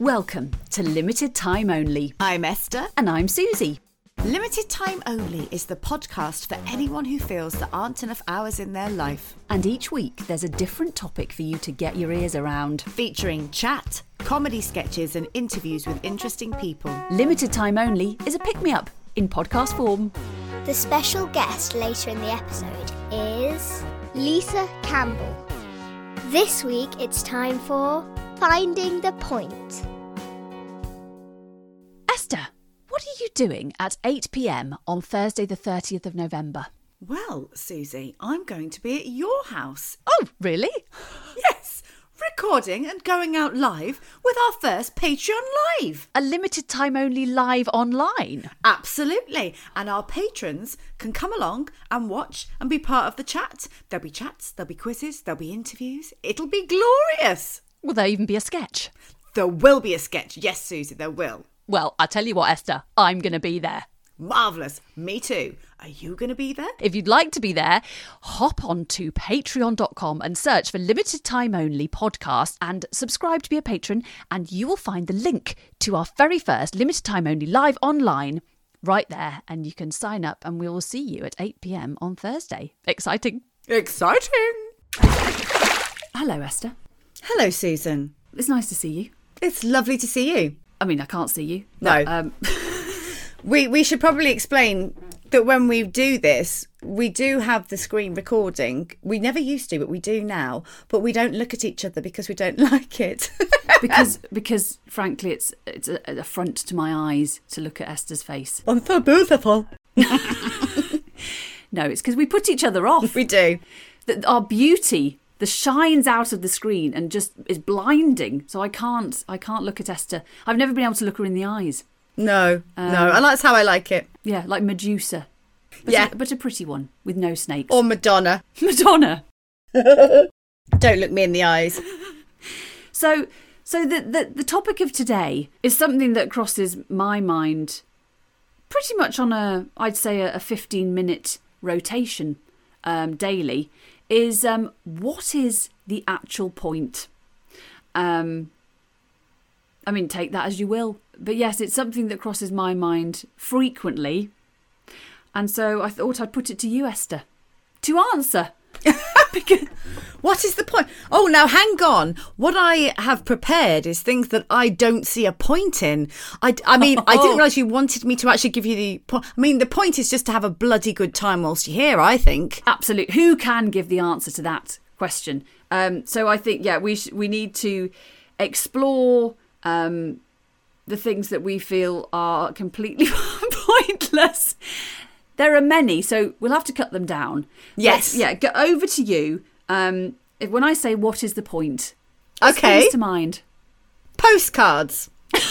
Welcome to Limited Time Only. I'm Esther. And I'm Susie. Limited Time Only is the podcast for anyone who feels there aren't enough hours in their life. And each week there's a different topic for you to get your ears around. Featuring chat, comedy sketches and interviews with interesting people. Limited Time Only is a pick-me-up in podcast form. The special guest later in the episode is Lisa Campbell. This week it's time for Finding the Point. Esther, what are you doing at 8 p.m. on Thursday the 30th of November? Well, Susie, I'm going to be at your house. Oh, really? Yes, recording and going out live with our first Patreon Live. A Limited Time Only live online? Absolutely. And our patrons can come along and watch and be part of the chat. There'll be chats, there'll be quizzes, there'll be interviews. It'll be glorious. Will there even be a sketch? There will be a sketch. Yes, Susie, there will. Well, I tell you what, Esther, I'm going to be there. Marvellous. Me too. Are you going to be there? If you'd like to be there, hop on to patreon.com and search for Limited Time Only podcast and subscribe to be a patron, and you will find the link to our very first Limited Time Only live online right there, and you can sign up and we will see you at 8 p.m. on Thursday. Exciting. Exciting. Hello, Esther. Hello, Susan. It's nice to see you. It's lovely to see you. I mean, I can't see you. No. But, We should probably explain that when we do this, we do have the screen recording. We never used to, but we do now. But we don't look at each other because we don't like it. because frankly, it's an affront to my eyes to look at Esther's face. I'm so beautiful. No, it's because we put each other off. We do. Our beauty, the shines out of the screen and just is blinding. So I can't look at Esther. I've never been able to look her in the eyes. No, and that's how I like it. Yeah, like Medusa. But a pretty one with no snakes. Or Madonna. Madonna. Don't look me in the eyes. So the topic of today is something that crosses my mind pretty much on I'd say a 15-minute rotation daily, is what is the actual point? I mean, take that as you will. But yes, it's something that crosses my mind frequently. And so I thought I'd put it to you, Esther, to answer. Because what is the point? Oh, now hang on. What I have prepared is things that I don't see a point in. I mean, I didn't realise you wanted me to actually give you the point. I mean, the point is just to have a bloody good time whilst you're here, I think. Absolutely. Who can give the answer to that question? So I think, yeah, we need to explore the things that we feel are completely pointless. There are many, so we'll have to cut them down. Yes. Go over to you. When I say what is the point, okay, comes to mind? Postcards.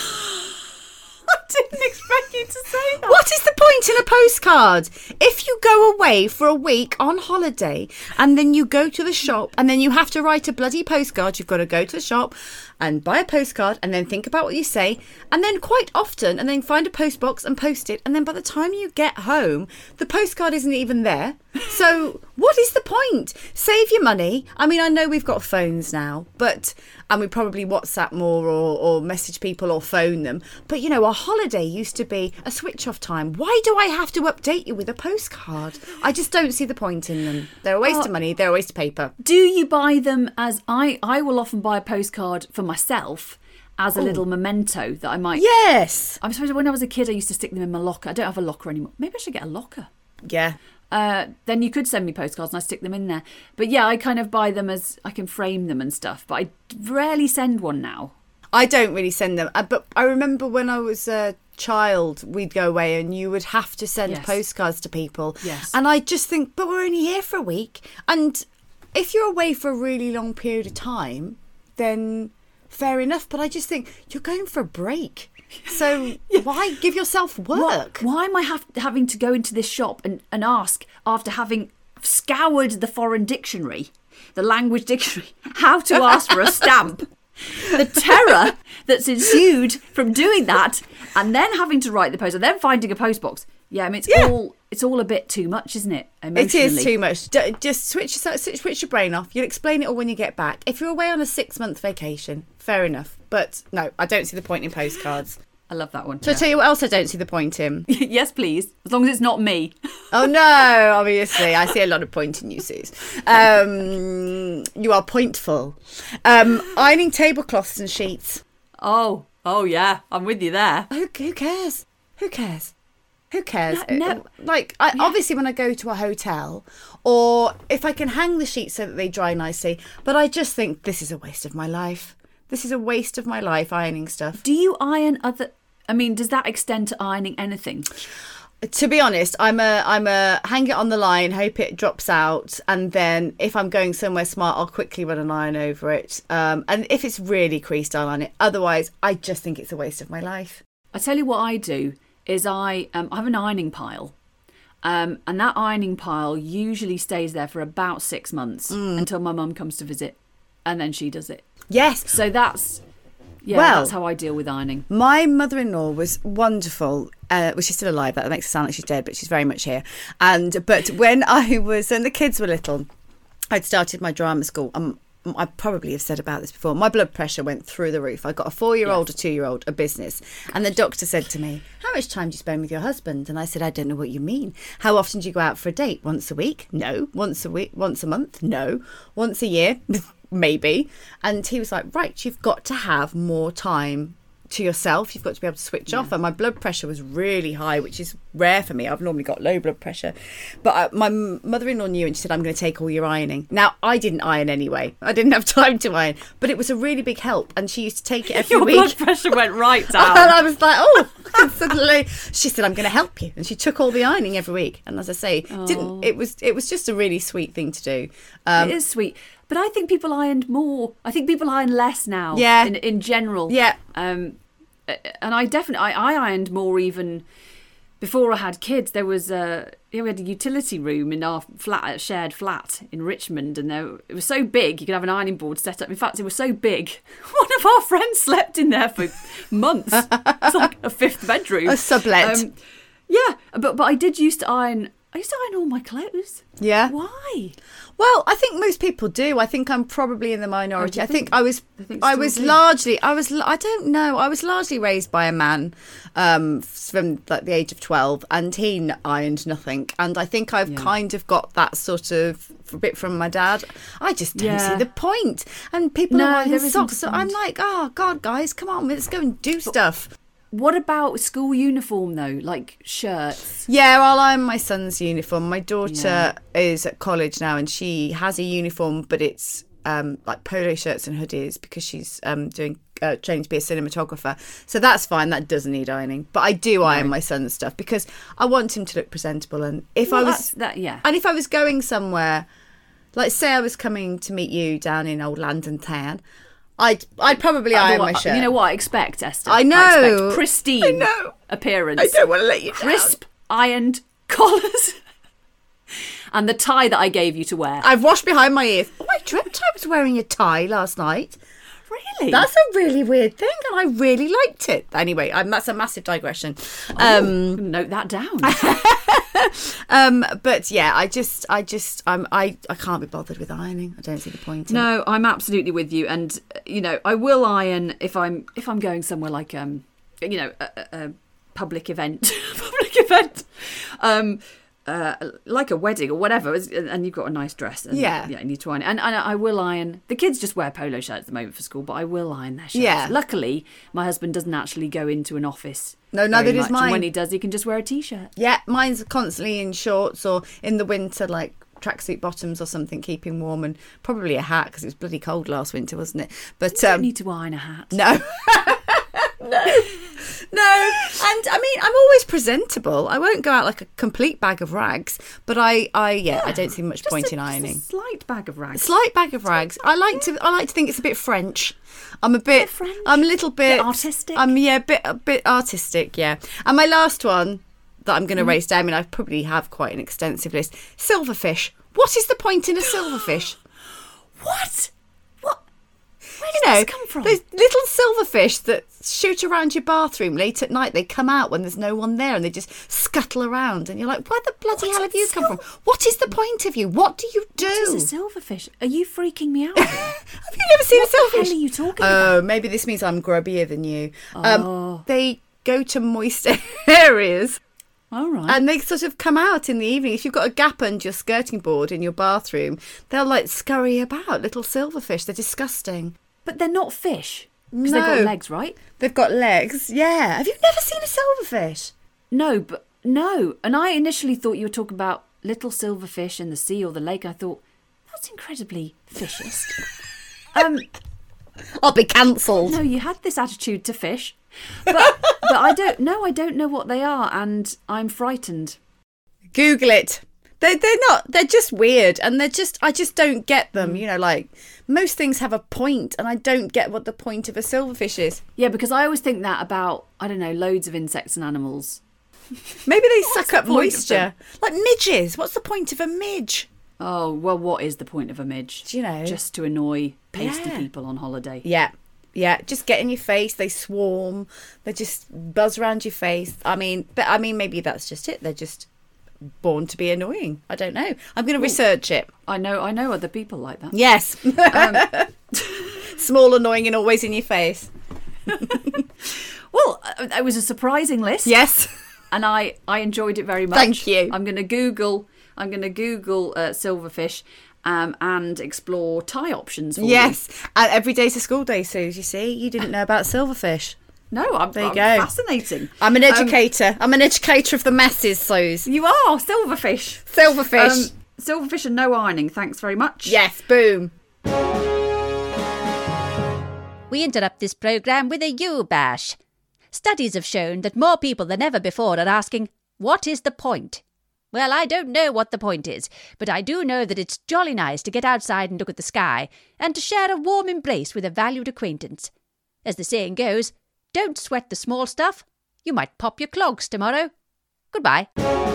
I didn't expect you to say that. What is the point in a postcard? If you go away for a week on holiday and then you go to the shop and then you have to write a bloody postcard, you've got to go to the shop and buy a postcard and then think about what you say and then quite often and then find a post box and post it, and then by the time you get home the postcard isn't even there. So what is the point? Save your money. I mean, I know we've got phones now, and we probably WhatsApp more or message people or phone them, but you know, a holiday used to be a switch off time. Why do I have to update you with a postcard? I just don't see the point in them. They're a waste of money, they're a waste of paper. Do you buy them as I will often buy a postcard for myself as a little memento that I might... Yes. I suppose when I was a kid I used to stick them in my locker. I don't have a locker anymore. Maybe I should get a locker. Yeah. Then you could send me postcards and I stick them in there. But yeah, I kind of buy them as I can frame them and stuff. But I rarely send one now. I don't really send them. But I remember when I was a child, we'd go away and you would have to send postcards to people. Yes. And I just think, but we're only here for a week. And if you're away for a really long period of time, then fair enough. But I just think you're going for a break. So why give yourself work? Why am I having to go into this shop and ask, after having scoured the foreign dictionary, the language dictionary, how to ask for a stamp? The terror that's ensued from doing that and then having to write the post and then finding a post box. Yeah, I mean, it's all a bit too much, isn't it? Emotionally. It is too much. Just switch your brain off. You'll explain it all when you get back. If you're away on a 6-month vacation, fair enough. But no, I don't see the point in postcards. I love that one. So I tell you what else I don't see the point in. Yes, please. As long as it's not me. Oh no, obviously. I see a lot of point in you, Suze. You are pointful. Ironing tablecloths and sheets. Oh yeah. I'm with you there. Who cares? Who cares? Who cares? No. Obviously when I go to a hotel, or if I can hang the sheets so that they dry nicely, but I just think this is a waste of my life. This is a waste of my life, ironing stuff. Do you iron does that extend to ironing anything? To be honest, I'm a hang it on the line, hope it drops out, and then if I'm going somewhere smart, I'll quickly run an iron over it. And if it's really creased, I'll iron it. Otherwise, I just think it's a waste of my life. I tell you what I do is I have an ironing pile. And that ironing pile usually stays there for about 6 months until my mum comes to visit, and then she does it. Yes. So that's how I deal with ironing. My mother-in-law was wonderful. Well, she's still alive. That makes it sound like she's dead, but she's very much here. But when the kids were little, I'd started my drama school. I probably have said about this before. My blood pressure went through the roof. I got a 4-year-old, a 2-year-old, a business. And the doctor said to me, how much time do you spend with your husband? And I said, I don't know what you mean. How often do you go out for a date? Once a week? No. Once a week? Once a month? No. Once a year? Maybe. And he was like, right, you've got to have more time to yourself. You've got to be able to switch off. And my blood pressure was really high, which is rare for me. I've normally got low blood pressure. But my mother-in-law knew, and she said, I'm going to take all your ironing. Now, I didn't iron anyway. I didn't have time to iron. But it was a really big help. And she used to take it every week. Your blood pressure went right down. And I was like, oh, and suddenly she said, I'm going to help you. And she took all the ironing every week. And as I say, it was just a really sweet thing to do. It is sweet. But I think people ironed more. I think people iron less now. Yeah. In general. Yeah. And I ironed more even before I had kids. There was we had a utility room in our shared flat in Richmond, and it was so big you could have an ironing board set up. In fact, it was so big, one of our friends slept in there for months. It's like a 5th bedroom, a sublet. Yeah, but I used to iron all my clothes. Yeah. Why? Well, I think most people do. I think I'm probably in the minority. I think I was largely raised by a man from like the age of 12, and he ironed nothing. And I think I've kind of got that sort of a bit from my dad. I just don't see the point. And people are wearing socks. So I'm like, oh God, guys, come on, let's go and do stuff. What about school uniform though, like shirts? Yeah, well, I'm my son's uniform. My daughter is at college now, and she has a uniform, but it's like polo shirts and hoodies because she's training to be a cinematographer. So that's fine. That doesn't need ironing. But I do iron my son's stuff because I want him to look presentable. And if I was going somewhere, like say I was coming to meet you down in old London town, I'd probably iron my shirt. You know what I expect, Esther? I know. I expect pristine appearance. I don't want to let you down. Crisp, ironed collars. And the tie that I gave you to wear. I've washed behind my ears. Oh, I dreamt I was wearing a tie last night. Really? That's a really weird thing, and I really liked it. Anyway, that's a massive digression. Note that down. But yeah, I can't be bothered with ironing. I don't see the point. No, I'm absolutely with you, and I will iron if I'm going somewhere like a public event, like a wedding or whatever, and you've got a nice dress. And, you need to iron it. And I will iron. The kids just wear polo shirts at the moment for school, but I will iron their shirts. Yeah. Luckily, my husband doesn't actually go into an office. No, neither does mine. And when he does, he can just wear a t-shirt. Yeah, mine's constantly in shorts or in the winter, like tracksuit bottoms or something, keeping warm, and probably a hat because it was bloody cold last winter, wasn't it? But you don't need to iron a hat. No. No, and I mean, I'm always presentable. I won't go out like a complete bag of rags, but I don't see much point in ironing. Just a slight bag of rags. I like to think it's a bit French. I'm a little bit artistic. A bit artistic, yeah. And my last one that I'm going to race down, I mean, I probably have quite an extensive list. Silverfish. What is the point in a silverfish? What? this come from? Those little silverfish that shoot around your bathroom late at night. They come out when there's no one there and they just scuttle around. And you're like, where the bloody hell have you come from? What is the point of you? What do you do? What is a silverfish? Are you freaking me out? Have you never seen a silverfish? What the hell are you talking about? Oh, maybe this means I'm grubbier than you. They go to moist areas. All right. And they sort of come out in the evening. If you've got a gap under your skirting board in your bathroom, they'll like scurry about, little silverfish. They're disgusting. But they're not fish. Because No. they've got legs, right? They've got legs. Yeah. Have you never seen a silverfish? No. And I initially thought you were talking about little silverfish in the sea or the lake. I thought, that's incredibly fishist. I'll be cancelled. No, you had this attitude to fish. But I don't know what they are, and I'm frightened. Google it. They're not. They're just weird, and I just don't get them. You know, like most things have a point, and I don't get what the point of a silverfish is. Yeah, because I always think that about, I don't know, loads of insects and animals. Maybe they suck up the point of moisture, like midges. What's the point of a midge? Oh, well, what is the point of a midge? Do you know? Just to annoy pasty Yeah. people on holiday. Yeah, just get in your face. They swarm. They just buzz around your face. I mean, maybe that's just it. They're just born to be annoying. I don't know. I'm going to research it. I know other people like that. Yes. Small, annoying, and always in your face. Well, it was a surprising list. Yes. And I enjoyed it very much. Thank you. I'm going to Google silverfish and explore Thai options for you. Yes. And every day's a school day, Suze, you see. You didn't know about silverfish. No, I'm There you go. fascinating. I'm an educator. I'm an educator of the masses, Suze. You are silverfish. Silverfish. Silverfish and no ironing. Thanks very much. Yes, boom. We interrupt this programme with a U-bash. Studies have shown that more people than ever before are asking, what is the point? Well, I don't know what the point is, but I do know that it's jolly nice to get outside and look at the sky, and to share a warm embrace with a valued acquaintance. As the saying goes, don't sweat the small stuff. You might pop your clogs tomorrow. Goodbye.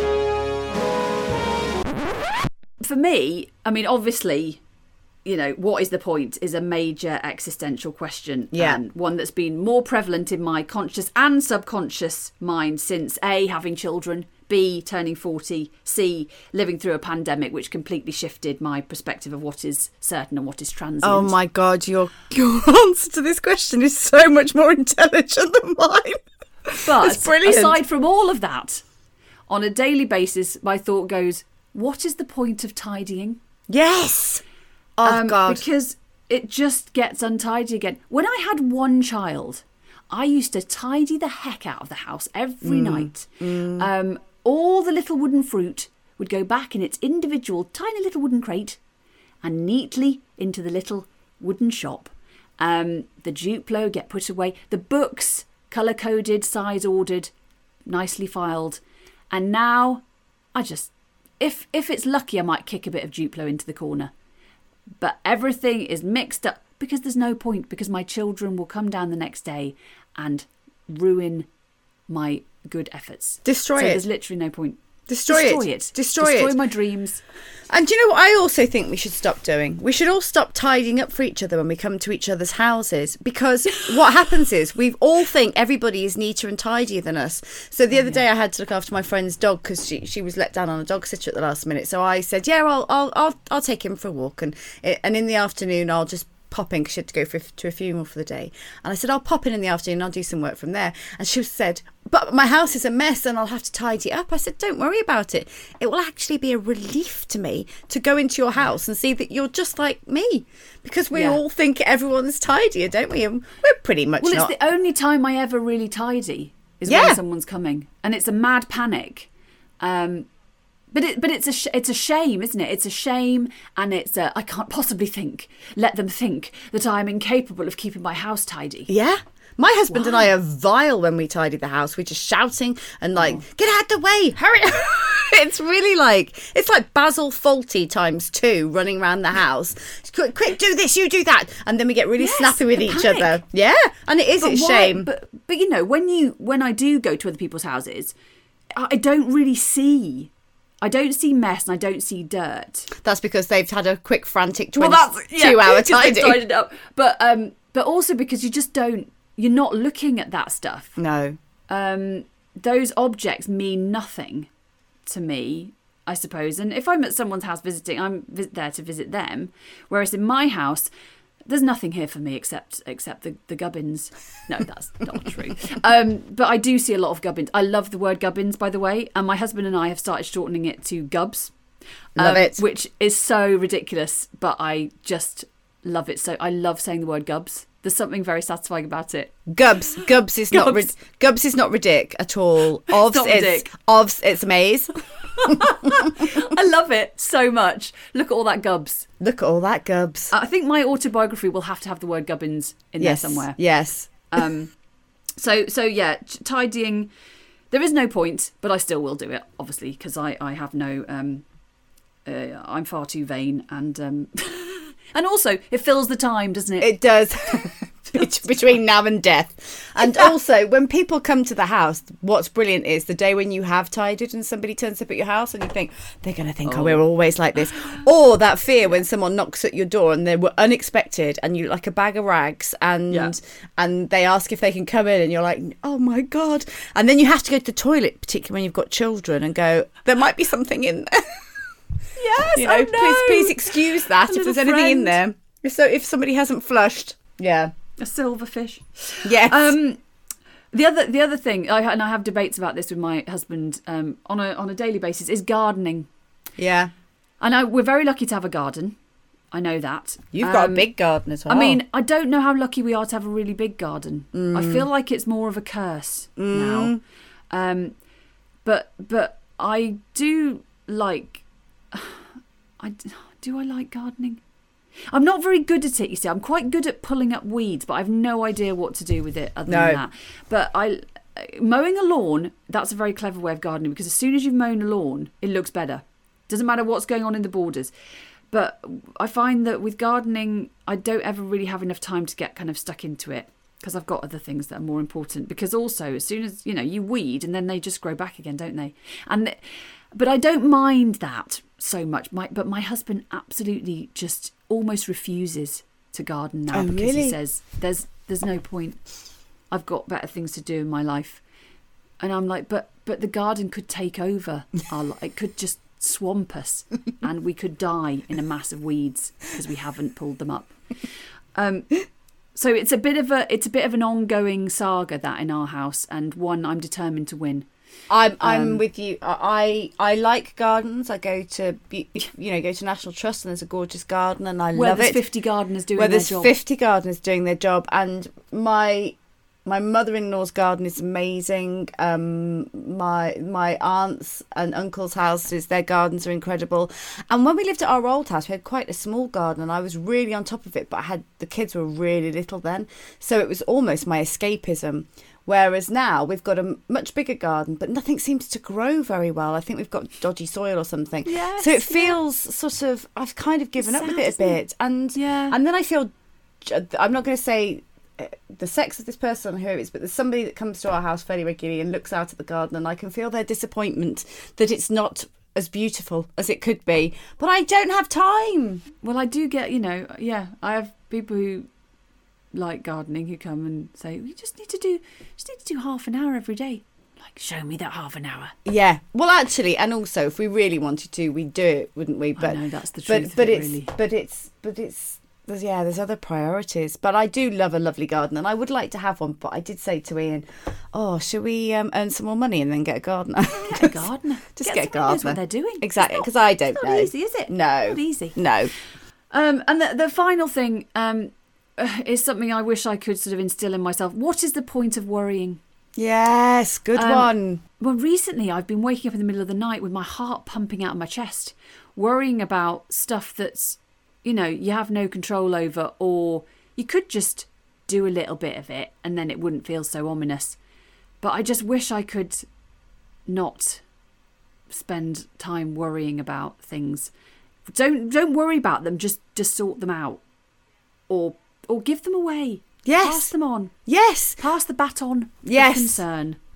For me, I mean, obviously, you know, what is the point is a major existential question. Yeah. And one that's been more prevalent in my conscious and subconscious mind since A, having children, B, turning 40, C, living through a pandemic, which completely shifted my perspective of what is certain and what is transient. Oh my God, your answer to this question is so much more intelligent than mine. But It's brilliant. aside from all of that, on a daily basis, my thought goes, what is the point of tidying? Yes. Oh, God. Because it just gets untidy again. When I had one child, I used to tidy the heck out of the house every night. All the little wooden fruit would go back in its individual tiny little wooden crate and neatly into the little wooden shop. The Duplo get put away. The books, colour-coded, size-ordered, nicely filed. And now I just... If it's lucky, I might kick a bit of Duplo into the corner. But everything is mixed up because there's no point, because my children will come down the next day and ruin my good efforts. Destroy so it. There's literally no point. Destroy it. Destroy my dreams. And do you know what I also think we should stop doing? We should all stop tidying up for each other when we come to each other's houses, because what happens is we all think everybody is neater and tidier than us. So the other day I had to look after my friend's dog because she was let down on a dog sitter at the last minute. So I said, yeah, I'll take him for a walk, and in the afternoon I'll just pop in because she had to go to a funeral for the day. And I said, I'll pop in the afternoon and I'll do some work from there. And she said, but my house is a mess and I'll have to tidy it up. I said, don't worry about it. It will actually be a relief to me to go into your house and see that you're just like me, because we all think everyone's tidier, don't we? And we're pretty much not. Well, it's the only time I ever really tidy is when someone's coming, and it's a mad panic. But it's a shame, isn't it? It's a shame, and I can't possibly let them think that I'm incapable of keeping my house tidy. Yeah. My husband and I are vile when we tidy the house. We're just shouting and get out the way, hurry. It's really it's like Basil Fawlty × 2 running around the house. Quick, do this, you do that. And then we get really snappy with each panic. other. Yeah, and it's a shame. But you know, when I do go to other people's houses, I don't really see I don't see mess and I don't see dirt. That's because they've had a quick, frantic 2 Well, hour tidy. tidied it up. But also because you just don't. You're not looking at that stuff. No. Those objects mean nothing to me, I suppose. And if I'm at someone's house visiting, I'm there to visit them. Whereas in my house, there's nothing here for me except the gubbins. No, that's not true. But I do see a lot of gubbins. I love the word gubbins, by the way. And my husband and I have started shortening it to gubs. Love it. Which is so ridiculous, but I just love it. So I love saying the word gubs. There's something very satisfying about it. Gubs is not Gubs is not ridic at all. Ovs, it's maze. I love it so much. Look at all that gubs. Look at all that gubs. I think my autobiography will have to have the word gubbins in there somewhere. Yes. So yeah, tidying. There is no point, but I still will do it, obviously, because I have no. I'm far too vain, and and also it fills the time, doesn't it? It does. Between now and death. And also, when people come to the house, what's brilliant is the day when you have tidied and somebody turns up at your house and you think, they're going to think, we're always like this. Or that fear when someone knocks at your door and they were unexpected and you like a bag of rags and they ask if they can come in and you're like, oh my God. And then you have to go to the toilet, particularly when you've got children, and go, there might be something in there. Yes, please excuse that if there's anything in there. So if somebody hasn't flushed. Yeah. A silverfish. Yes. The other thing, I have debates about this with my husband on a daily basis, is gardening. Yeah. I know we're very lucky to have a garden. I know that. You've got a big garden as well. I mean, I don't know how lucky we are to have a really big garden. I feel like it's more of a curse now. But I do like. Do I like gardening? I'm not very good at it, you see. I'm quite good at pulling up weeds, but I've no idea what to do with it other than that. But mowing a lawn, that's a very clever way of gardening, because as soon as you've mown a lawn, it looks better. Doesn't matter what's going on in the borders. But I find that with gardening, I don't ever really have enough time to get kind of stuck into it, because I've got other things that are more important. Because also, as soon as, you weed, and then they just grow back again, don't they? But I don't mind that so much. But my husband absolutely just almost refuses to garden now, because he says there's no point. I've got better things to do in my life. And I'm like, but the garden could take over our life. It could just swamp us and we could die in a mass of weeds because we haven't pulled them up. So it's a bit of an ongoing saga, that, in our house, and one I'm determined to win. I'm with you. I like gardens. I go to National Trust, and there's a gorgeous garden, and I love it. There's 50 gardeners doing their job. 50 gardeners doing their job, and my mother-in-law's garden is amazing. My aunts and uncles' houses, their gardens are incredible. And when we lived at our old house, we had quite a small garden, and I was really on top of it. But the kids were really little then, so it was almost my escapism. Whereas now we've got a much bigger garden, but nothing seems to grow very well. I think we've got dodgy soil or something. Yes, so it feels sort of, I've kind of given up with it a bit. And then I feel, I'm not going to say the sex of this person who it is, but there's somebody that comes to our house fairly regularly and looks out at the garden, and I can feel their disappointment that it's not as beautiful as it could be. But I don't have time. Well, I do get, I have people who like gardening who come and say, we just need to do half an hour every day. Like, show me that half an hour. Yeah. Well, actually, and also, if we really wanted to, we'd do it, wouldn't we? But I know, that's the truth. There's other priorities. But I do love a lovely garden, and I would like to have one. But I did say to Ian, should we earn some more money and then get a gardener? Get a gardener. Just get a gardener. Knows what they're doing. Exactly, because I don't know. It's not easy, is it? No. Not easy. No. And the final thing is something I wish I could sort of instill in myself. What is the point of worrying? Yes, good one. Well, recently I've been waking up in the middle of the night with my heart pumping out of my chest, worrying about stuff that's, you have no control over, or you could just do a little bit of it and then it wouldn't feel so ominous. But I just wish I could not spend time worrying about things. Don't worry about them, just sort them out. Or give them away. Yes. Pass them on. Yes. Pass the baton. Yes. Of concern.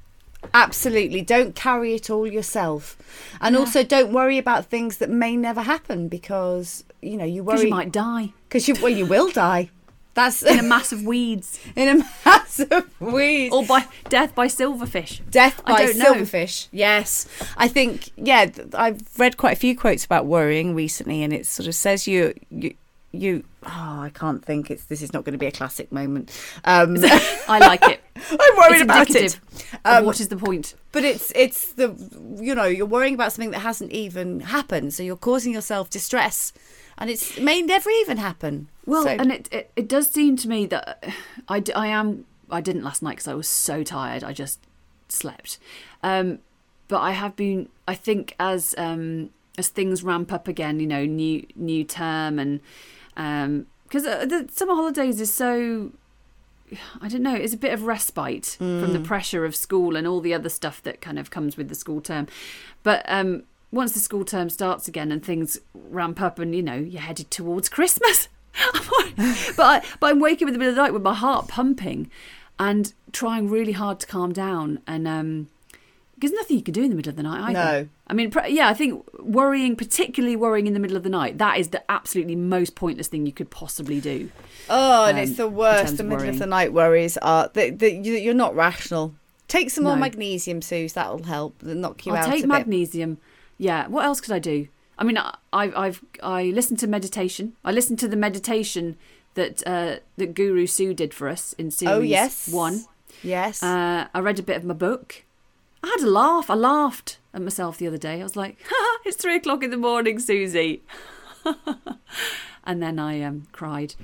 Absolutely. Don't carry it all yourself. And also don't worry about things that may never happen because, you know, you worry. Because you might die. Because you will die. That's In a mass of weeds. in a massive weed. Or by death by silverfish. Death by I don't know. silverfish. Yes. I think, I've read quite a few quotes about worrying recently, and it sort of says you I can't think. This is not going to be a classic moment. I like it. I'm worried It's about it. indicative of what is the point? But it's the, you know, you're worrying about something that hasn't even happened. So you're causing yourself distress, and it may never even happen. Well, So- and it does seem to me that I didn't last night because I was so tired. I just slept. But I have been, I think, as things ramp up again, you know, new term, and because the summer holidays is so, I don't know, it's a bit of respite from the pressure of school and all the other stuff that kind of comes with the school term. But once the school term starts again and things ramp up, and you know, you're headed towards Christmas. but I'm waking up in the middle of the night with my heart pumping and trying really hard to calm down, and there's nothing you can do in the middle of the night either. No. I mean, I think particularly worrying in the middle of the night, that is the absolutely most pointless thing you could possibly do. Oh, and it's the in worst. terms The of middle worrying. of the night worries are that you're not rational. Take some more No. magnesium, Suze. That'll help. Knock you I'll out take a bit. magnesium. Yeah. What else could I do? I mean, I listened to meditation. I listened to the meditation that Guru Sue did for us in series 1. Yes. I read a bit of my book. I had a laugh. I laughed at myself the other day. I was like, it's 3:00 in the morning, Susie. And then I cried.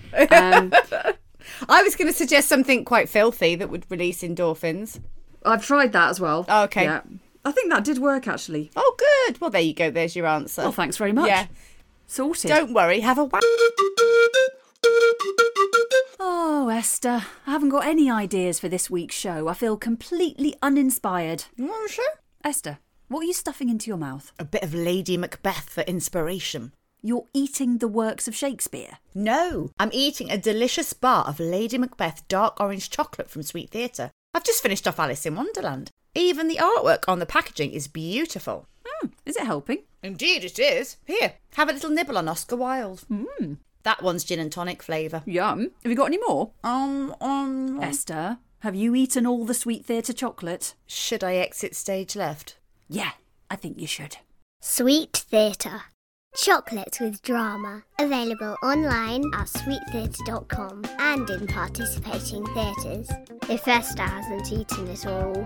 I was going to suggest something quite filthy that would release endorphins. I've tried that as well. Oh, okay. Yeah. I think that did work, actually. Oh, good. Well, there you go. There's your answer. Well, thanks very much. Yeah. Sorted. Don't worry. Have a whack. Oh, Esther, I haven't got any ideas for this week's show. I feel completely uninspired. Esther, what are you stuffing into your mouth? A bit of Lady Macbeth for inspiration. You're eating the works of Shakespeare. No, I'm eating a delicious bar of Lady Macbeth dark orange chocolate from Sweet Theatre. I've just finished off Alice in Wonderland. Even the artwork on the packaging is beautiful. Is it helping? Indeed it is. Here, have a little nibble on Oscar Wilde. That one's gin and tonic flavour. Yum. Have you got any more? Mm. Esther, have you eaten all the Sweet Theatre chocolate? Should I exit stage left? Yeah, I think you should. Sweet Theatre. Chocolate with drama. Available online at sweettheatre.com and in participating theatres. If Esther hasn't eaten it all.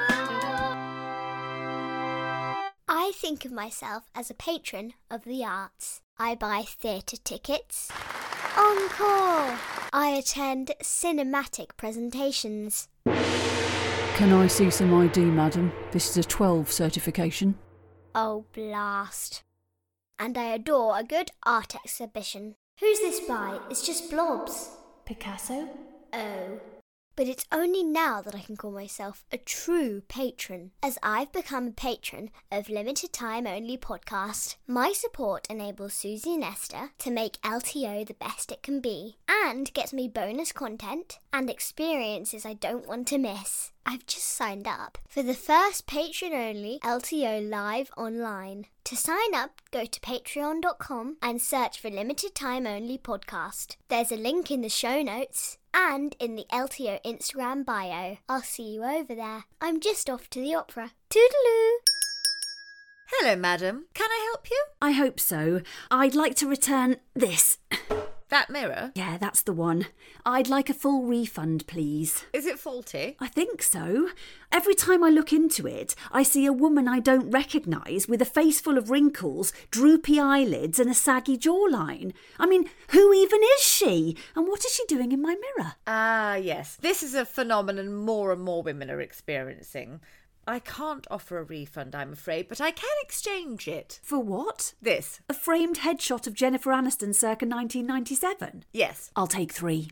I think of myself as a patron of the arts. I buy theatre tickets. Encore! I attend cinematic presentations. Can I see some ID, madam? This is a 12 certification. Oh, blast. And I adore a good art exhibition. Who's this by? It's just blobs. Picasso? Oh. But it's only now that I can call myself a true patron, as I've become a patron of Limited Time Only podcast. My support enables Susie and Esther to make LTO the best it can be, and gets me bonus content and experiences I don't want to miss. I've just signed up for the first patron-only LTO live online. To sign up, go to patreon.com and search for Limited Time Only podcast. There's a link in the show notes and in the LTO Instagram bio. I'll see you over there. I'm just off to the opera. Toodaloo! Hello, madam. Can I help you? I hope so. I'd like to return this. That mirror? Yeah, that's the one. I'd like a full refund, please. Is it faulty? I think so. Every time I look into it, I see a woman I don't recognise with a face full of wrinkles, droopy eyelids and a saggy jawline. I mean, who even is she? And what is she doing in my mirror? Ah, yes. This is a phenomenon more and more women are experiencing. I can't offer a refund, I'm afraid, but I can exchange it. For what? This. A framed headshot of Jennifer Aniston circa 1997? Yes. I'll take 3.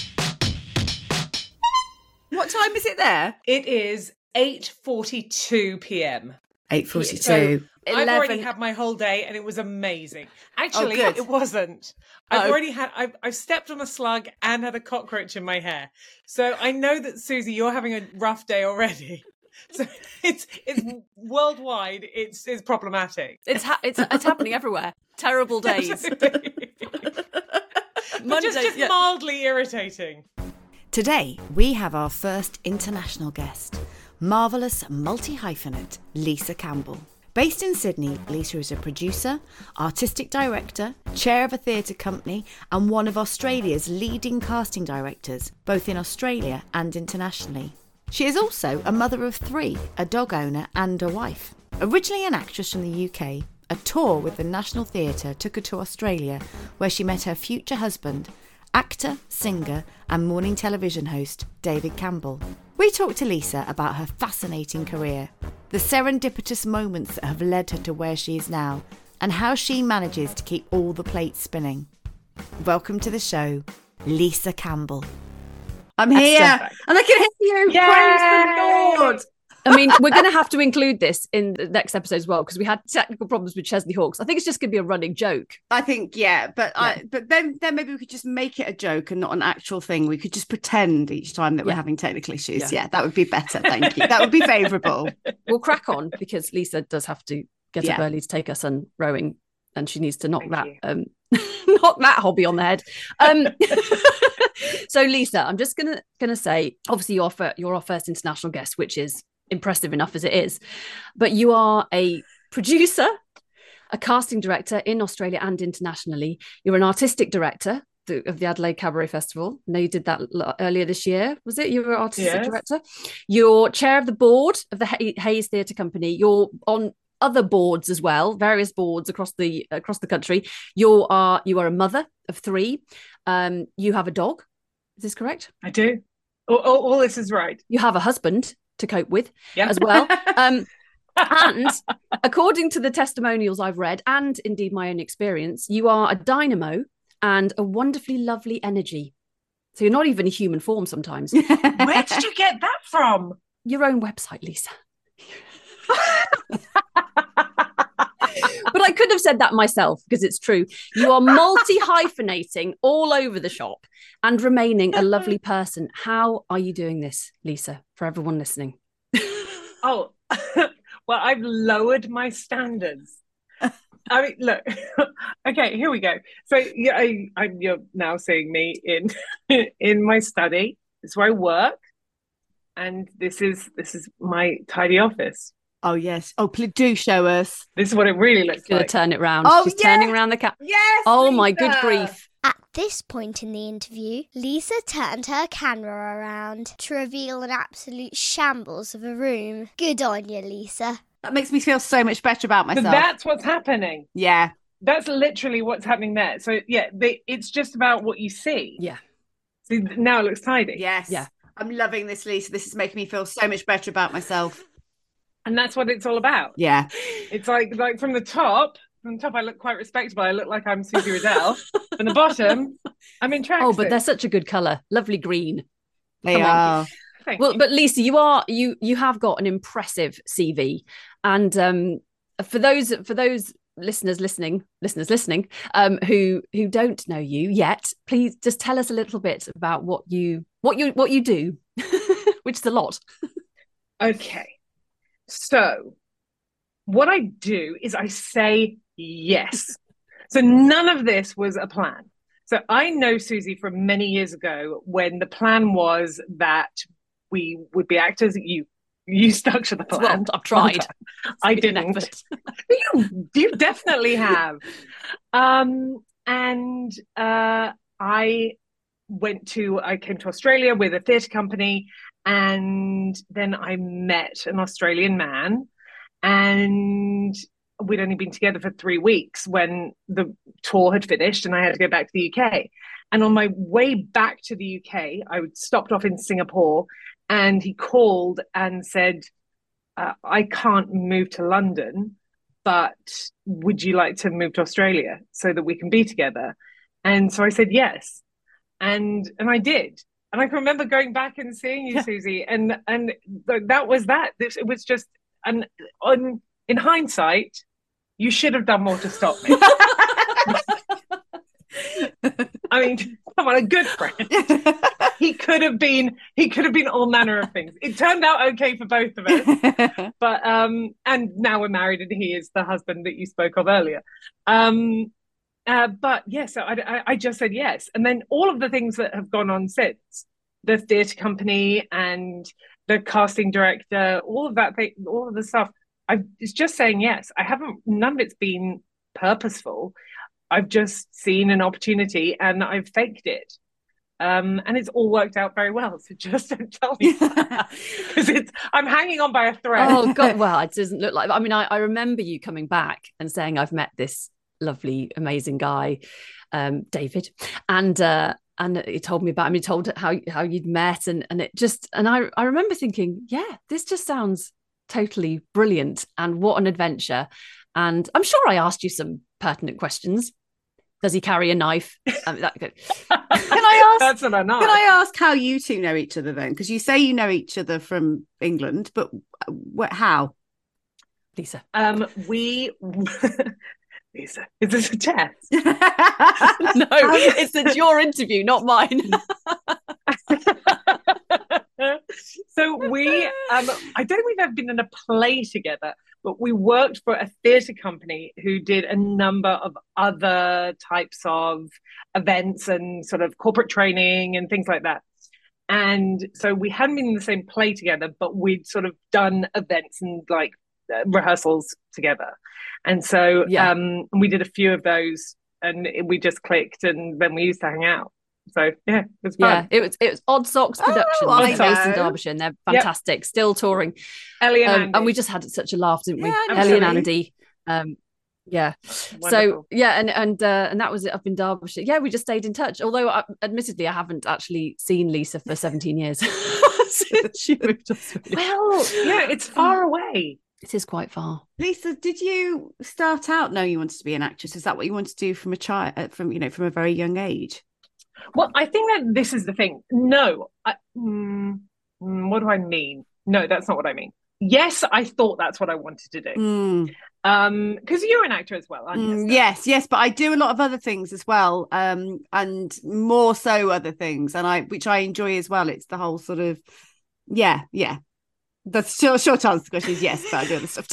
What time is it there? It is 8:42 p.m. 8:42. So I've already had my whole day and it was amazing. Actually, good. it wasn't. I've stepped on a slug and had a cockroach in my hair. So I know that, Susie, you're having a rough day already. So it's worldwide. It's problematic. It's happening everywhere. Terrible days. Monday, just mildly irritating. Today, we have our first international guest, marvellous multi-hyphenate Lisa Campbell. Based in Sydney, Lisa is a producer, artistic director, chair of a theatre company, and one of Australia's leading casting directors, both in Australia and internationally. She is also a mother of 3, a dog owner and a wife. Originally an actress from the UK, a tour with the National Theatre took her to Australia, where she met her future husband, actor, singer and morning television host David Campbell. We talked to Lisa about her fascinating career, the serendipitous moments that have led her to where she is now, and how she manages to keep all the plates spinning. Welcome to the show, Lisa Campbell. I'm here and I can hear you. Yay! Praise the Lord. I mean, we're going to have to include this in the next episode as well because we had technical problems with Chesley Hawkes. I think it's just going to be a running joke. I think, but then maybe we could just make it a joke and not an actual thing. We could just pretend each time that we're having technical issues. Yeah, that would be better. Thank you. That would be favourable. We'll crack on because Lisa does have to get up early to take her son rowing, and she needs to knock that hobby on the head. So, Lisa, I'm just gonna say, obviously, you're our first international guest, which is impressive enough as it is, but you are a producer, a casting director in Australia and internationally. You're an artistic director of the Adelaide Cabaret Festival. I know you did that earlier this year. Was it? You were artistic director. You're chair of the board of the Hayes Theatre Company. You're on other boards as well, various boards across the country. You are a mother of 3. You have a dog. Is this correct? I do. All this is right. You have a husband to cope with as well. And according to the testimonials I've read, and indeed my own experience, you are a dynamo and a wonderfully lovely energy. So you're not even a human form sometimes. Where did you get that from? Your own website, Lisa. But I could have said that myself because it's true. You are multi-hyphenating all over the shop and remaining a lovely person. How are you doing this, Lisa, for everyone listening? Oh, well, I've lowered my standards. I mean, look, okay, here we go. So you're now seeing me in my study. This is where I work. And this is my tidy office. Oh, yes. Oh, please do show us. This is what it really looks like. Turn it round. Oh, She's turning around the cat. Yes. Oh, Lisa. my good grief. At this point in the interview, Lisa turned her camera around to reveal an absolute shambles of a room. Good on you, Lisa. That makes me feel so much better about myself. So that's what's happening. Yeah. That's literally what's happening there. So, it's just about what you see. Yeah. So now it looks tidy. Yes. Yeah. I'm loving this, Lisa. This is making me feel so much better about myself. And that's what it's all about. Yeah. It's like from the top, I look quite respectable. I look like I'm Susie Riddell. From the bottom, I'm in tracksuit. Oh, but they're such a good colour. Lovely green. They are. Well, but Lisa, you have got an impressive CV. And for those listeners listening, who don't know you yet, please just tell us a little bit about what you do, which is a lot. Okay. So what I do is I say yes. So none of this was a plan. So I know Susie from many years ago when the plan was that we would be actors. You stuck to the plan. Well, I've tried. I didn't. You definitely have. I came to Australia with a theatre company. And then I met an Australian man, and we'd only been together for 3 weeks when the tour had finished and I had to go back to the UK. And on my way back to the UK, I stopped off in Singapore, and he called and said, I can't move to London, but would you like to move to Australia so that we can be together? And so I said yes. And I did. And I can remember going back and seeing you, Susie, and that was that. It was just, in hindsight, you should have done more to stop me. I mean, come on, a good friend. He could have been all manner of things. It turned out okay for both of us. But and now we're married and he is the husband that you spoke of earlier. But yeah, so I just said yes. And then all of the things that have gone on since, the theatre company and the casting director, all of that thing, all of the stuff, it's just saying yes. None of it's been purposeful. I've just seen an opportunity and I've faked it. And it's all worked out very well. So just don't tell me because I'm hanging on by a thread. Oh God! Well, it doesn't look like. I mean, I remember you coming back and saying, "I've met this lovely, amazing guy, David," and he told me about. I mean, told how you'd met, and it just, and I remember thinking, yeah, this just sounds totally brilliant, and what an adventure. And I'm sure I asked you some pertinent questions. Does he carry a knife? Can I ask? That's what I know. Can I ask how you two know each other then? Because you say you know each other from England, but how? Lisa. Lisa, is this a test? No, it's your interview, not mine. So I don't think we've ever been in a play together, but we worked for a theatre company who did a number of other types of events and sort of corporate training and things like that. And so we hadn't been in the same play together, but we'd sort of done events and like rehearsals together. And so we did a few of those and we just clicked and then we used to hang out. So yeah, it was fun. Yeah, it was Odd Socks production, based in Derbyshire, and they're fantastic, still touring. Ellie and Andy. And we just had such a laugh, didn't we? Yeah, Ellie and Andy. Yeah. Wonderful. So yeah, and that was it up in Derbyshire. Yeah, we just stayed in touch. Although admittedly, I haven't actually seen Lisa for 17 years since she moved to Australia. Well, yeah, it's far away. It is quite far. Lisa, did you start out knowing you wanted to be an actress? Is that what you wanted to do from a child, from a very young age? Well, I think that this is the thing. No, what do I mean? No, that's not what I mean. Yes, I thought that's what I wanted to do. Because you're an actor as well, aren't you? Yes, but I do a lot of other things as well, and more so other things, which I enjoy as well. It's the whole sort of, yeah. The short answer to the question is yes, but I do other stuff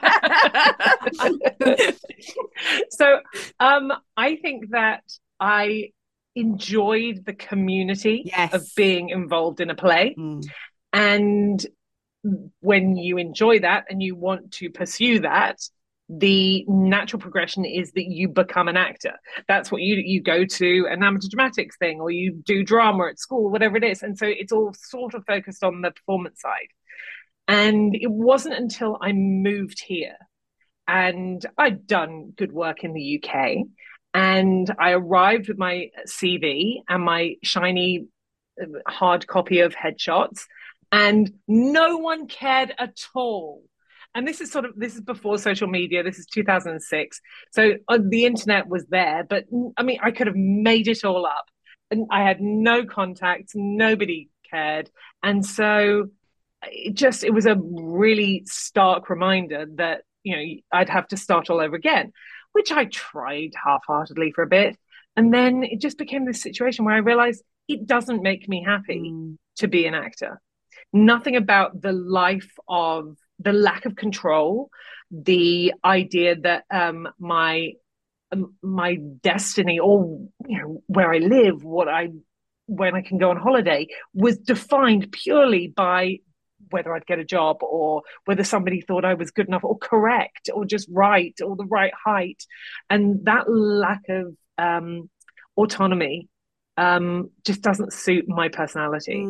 too. So, I think that I enjoyed the community of being involved in a play, and when you enjoy that and you want to pursue that, the natural progression is that you become an actor. That's what you go to an amateur dramatics thing, or you do drama at school, whatever it is. And so it's all sort of focused on the performance side. And it wasn't until I moved here and I'd done good work in the UK, and I arrived with my CV and my shiny hard copy of headshots, and no one cared at all. And this is before social media. This is 2006. So the internet was there, but I mean, I could have made it all up, and I had no contacts. Nobody cared. And so it was a really stark reminder that, I'd have to start all over again, which I tried half-heartedly for a bit. And then it just became this situation where I realized it doesn't make me happy to be an actor. Nothing about the life of the lack of control, the idea that my destiny, or where I live, when I can go on holiday, was defined purely by whether I'd get a job, or whether somebody thought I was good enough or correct or just right or the right height. And that lack of autonomy just doesn't suit my personality.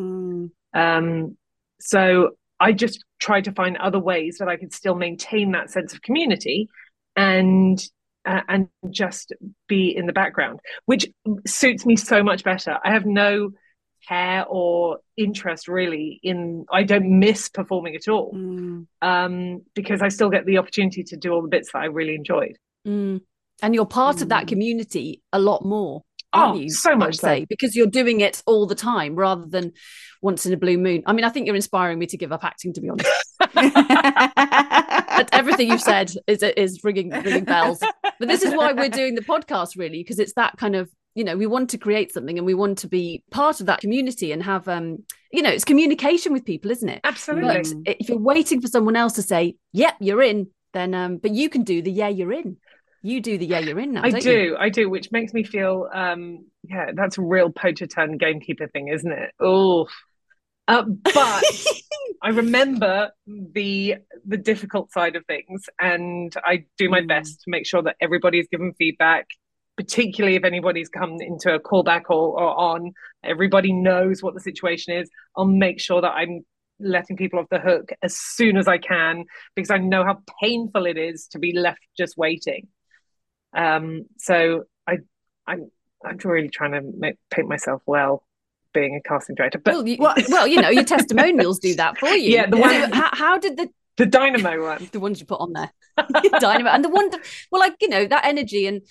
So I just tried to find other ways that I could still maintain that sense of community and just be in the background, which suits me so much better. I have no care or interest really I don't miss performing at all, because I still get the opportunity to do all the bits that I really enjoyed. And you're part of that community a lot more, aren't you? So much so. Because you're doing it all the time rather than once in a blue moon. I mean, I think you're inspiring me to give up acting, to be honest. Everything you've said is ringing bells. But this is why we're doing the podcast, really, because it's that kind of, we want to create something and we want to be part of that community and have, it's communication with people, isn't it? Absolutely. But if you're waiting for someone else to say, yep, you're in, then, but you can do the yeah, you're in. You do the yeah, you're in now, don't you? I do, which makes me feel, that's a real poacher turned gamekeeper thing, isn't it? Oh, but I remember the difficult side of things, and I do my best to make sure that everybody's given feedback, particularly if anybody's come into a callback or on, everybody knows what the situation is. I'll make sure that I'm letting people off the hook as soon as I can, because I know how painful it is to be left just waiting. So I'm really trying to paint myself well being a casting director, but your testimonials do that for you. Yeah, how did the dynamo one, the ones you put on there, dynamo, and the one that energy and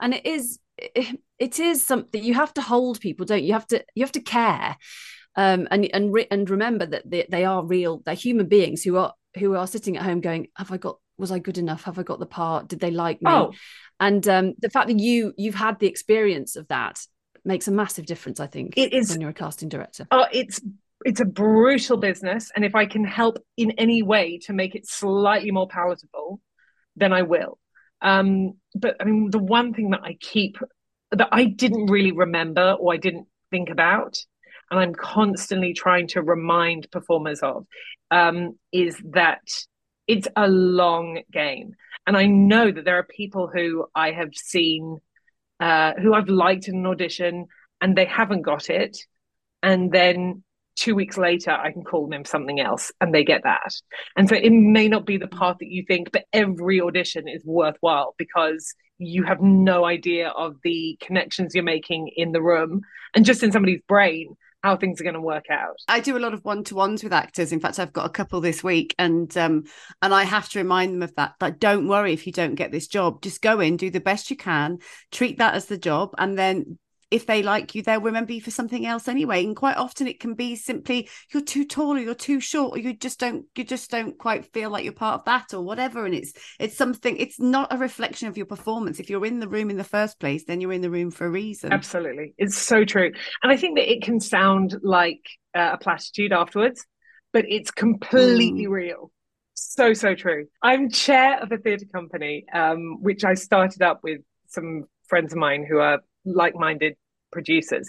it is something you have to hold people, don't you? You have to care, and remember that they are real. They're human beings who are sitting at home going, was I good enough? Have I got the part? Did they like me? And the fact that you've had the experience of that makes a massive difference, I think, when you're a casting director. It's a brutal business, and if I can help in any way to make it slightly more palatable, then I will. But I mean, the one thing that I didn't really remember or I didn't think about, and I'm constantly trying to remind performers of, is that it's a long game. And I know that there are people who I have seen, who I've liked in an audition, and they haven't got it. And then 2 weeks later, I can call them something else and they get that. And so it may not be the part that you think, but every audition is worthwhile because you have no idea of the connections you're making in the room and just in somebody's brain, how things are going to work out. I do a lot of one-to-ones with actors. In fact, I've got a couple this week, and I have to remind them of that. Like, don't worry if you don't get this job. Just go in, do the best you can, treat that as the job, and then if they like you, they'll remember you for something else anyway. And quite often it can be simply you're too tall or you're too short, or you just don't quite feel like you're part of that or whatever. And it's something, it's not a reflection of your performance. If you're in the room in the first place, then you're in the room for a reason. Absolutely. It's so true. And I think that it can sound like a platitude afterwards, but it's completely real. So true. I'm chair of a theatre company, which I started up with some friends of mine who are like-minded producers,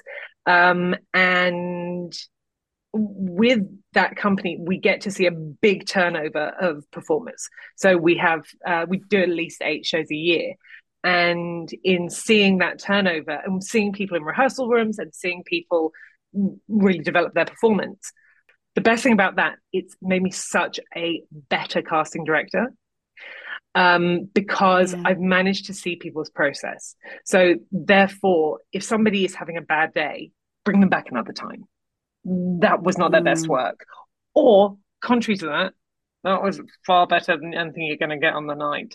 and with that company we get to see a big turnover of performers. So we do at least 8 shows a year, and in seeing that turnover and seeing people in rehearsal rooms and seeing people really develop their performance, the best thing about that, it's made me such a better casting director, because I've managed to see people's process. So therefore, if somebody is having a bad day, bring them back another time. That was not their best work. Or, contrary to that was far better than anything you're going to get on the night.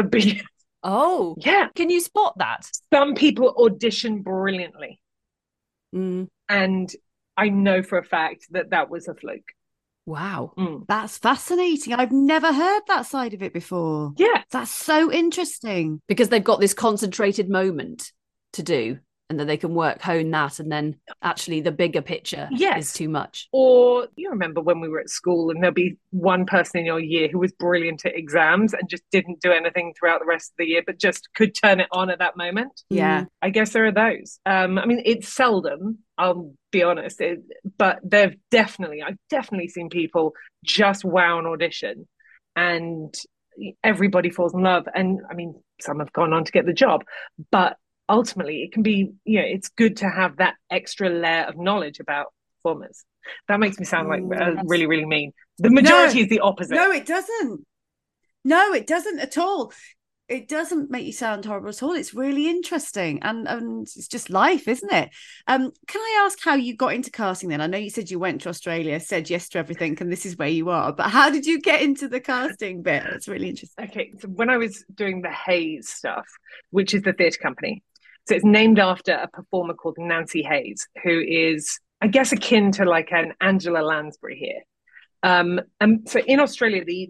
So can you spot that? Some people audition brilliantly. And I know for a fact that was a fluke. Wow. That's fascinating. I've never heard that side of it before. Yeah. That's so interesting. Because they've got this concentrated moment to do, and then they can hone that, and then actually the bigger picture is too much. Or you remember when we were at school and there'll be one person in your year who was brilliant at exams and just didn't do anything throughout the rest of the year, but just could turn it on at that moment. Yeah. I guess there are those. I mean, it's seldom, I'll be honest, but I've definitely seen people just wow an audition and everybody falls in love. And I mean, some have gone on to get the job, but ultimately it can be, it's good to have that extra layer of knowledge about performers. That makes me sound like really, really mean. The majority is the opposite. No, it doesn't. No, it doesn't at all. It doesn't make you sound horrible at all. It's really interesting, and it's just life, isn't it? Can I ask how you got into casting then? I know you said you went to Australia, said yes to everything, and this is where you are. But how did you get into the casting bit? It's really interesting. Okay, so when I was doing the Hayes stuff, which is the theatre company, so it's named after a performer called Nancy Hayes, who is, I guess, akin to like an Angela Lansbury here. And so in Australia, the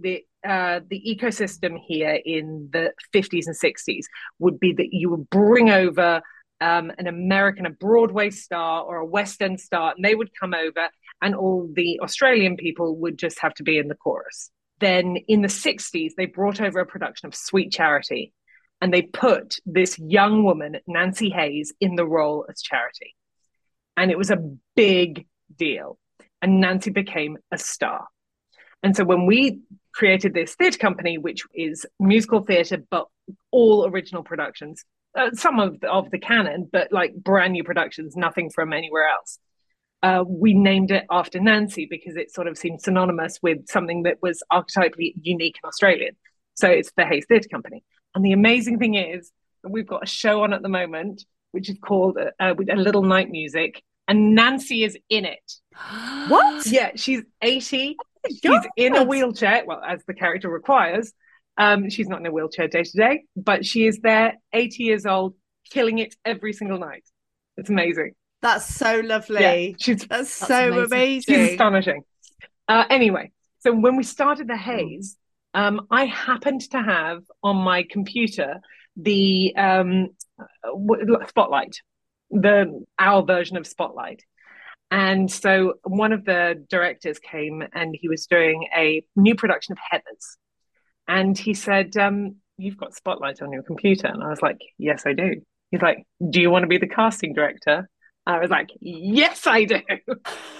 the ecosystem here in the 50s and 60s would be that you would bring over an American, a Broadway star or a West End star, and they would come over, and all the Australian people would just have to be in the chorus. Then in the 60s, they brought over a production of Sweet Charity, and they put this young woman, Nancy Hayes, in the role as Charity. And it was a big deal. And Nancy became a star. And so when we created this theatre company, which is musical theatre, but all original productions, some of the canon, but like brand new productions, nothing from anywhere else. We named it after Nancy because it sort of seemed synonymous with something that was archetypally unique and Australian. So it's the Hayes Theatre Company. And the amazing thing is that we've got a show on at the moment, which is called A Little Night Music, and Nancy is in it. What? Yeah, she's 80. She's God. in a wheelchair, well, as the character requires. She's not in a wheelchair day to day, but she is there, 80 years old, killing it every single night. It's amazing. That's so lovely. Yeah, that's so amazing. She's astonishing. Anyway, so when we started the Hayes, I happened to have on my computer the Spotlight, our version of Spotlight. And so one of the directors came and he was doing a new production of Heathers. And he said, you've got Spotlight on your computer. And I was like, yes, I do. He's like, do you want to be the casting director? I was like, yes, I do. And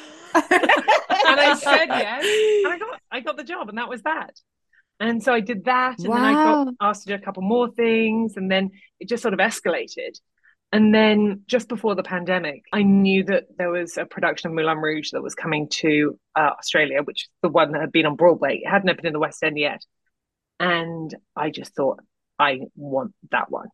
I said yes. And I got the job, and that was that. And so I did that. And then I got asked to do a couple more things. And then it just sort of escalated. And then just before the pandemic, I knew that there was a production of Moulin Rouge that was coming to Australia, which is the one that had been on Broadway. It hadn't opened in the West End yet. And I just thought, I want that one.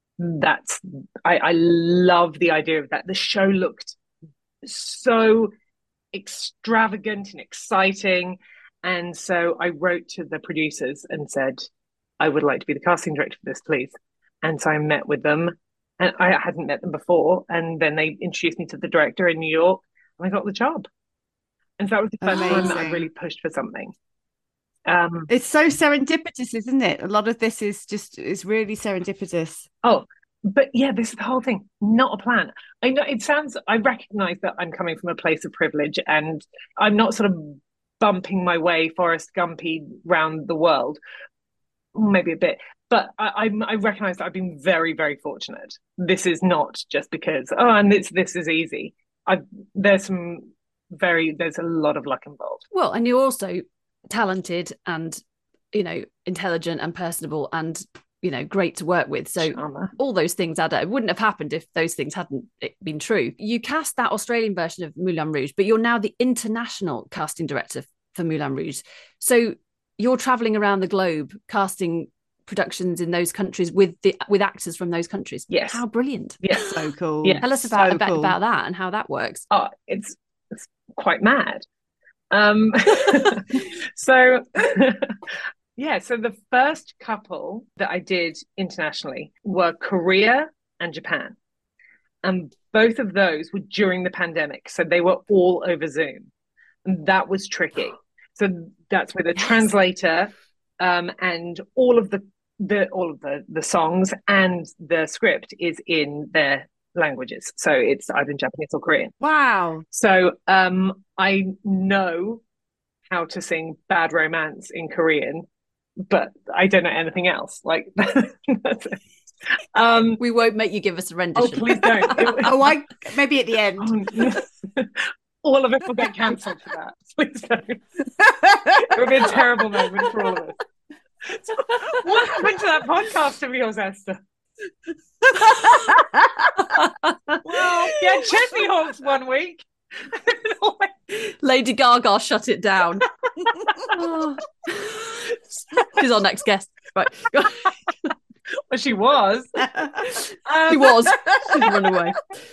I love the idea of that. The show looked so extravagant and exciting. And so I wrote to the producers and said, I would like to be the casting director for this, please. And so I met with them. And I hadn't met them before. And then they introduced me to the director in New York, and I got the job. And so that was the first time that I really pushed for something. It's so serendipitous, isn't it? A lot of this is really serendipitous. Oh, but yeah, this is the whole thing. Not a plan. I know I recognize that I'm coming from a place of privilege, and I'm not sort of bumping my way Forrest Gumpy round the world. Maybe a bit. But I recognize that I've been very, very fortunate. This is not just because, and this is easy. There's a lot of luck involved. Well, and you're also talented and, intelligent and personable and, great to work with. So all those things add up. It wouldn't have happened if those things hadn't been true. You cast that Australian version of Moulin Rouge, but you're now the international casting director for Moulin Rouge. So you're traveling around the globe casting productions in those countries with actors from those countries. Yes. How brilliant. Yes. So cool. Yes. Tell us about that and how that works. Oh, it's quite mad. So so the first couple that I did internationally were Korea and Japan. And both of those were during the pandemic. So they were all over Zoom. And that was tricky. So that's where the translator and all of the songs and the script is in their languages. So it's either Japanese or Korean. Wow. So I know how to sing Bad Romance in Korean, but I don't know anything else. Like that's it. We won't make you give us a rendition. Oh, please don't. Maybe at the end. All of it will get cancelled for that. Please don't. It would be a terrible moment for all of us. So, what happened to that podcast of yours, Esther? Well, yeah, Chesney Hawks 1 week. Lady Gaga shut it down. She's our next guest. Right. Well, she was. She was. She's run away.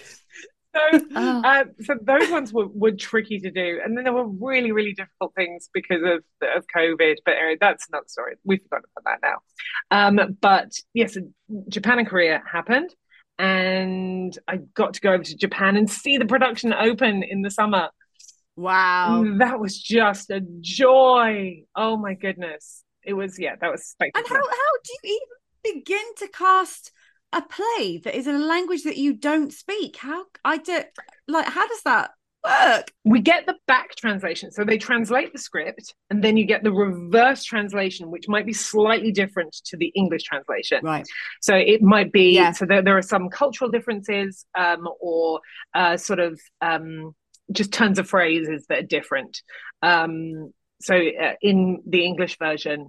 So those ones were tricky to do, and then there were really, really difficult things because of COVID. But anyway, that's another story. We've forgotten about that now. But yes, Japan and Korea happened, and I got to go over to Japan and see the production open in the summer. Wow, that was just a joy. Oh my goodness, It was, yeah, that was And spectacular. how do you even begin to cast a play that is in a language that you don't speak? How does that work? We get the back translation. So they translate the script, and then you get the reverse translation, which might be slightly different to the English translation. Right. So it might be, Yeah. so there are some cultural differences, or sort of just tons of phrases that are different. So in the English version,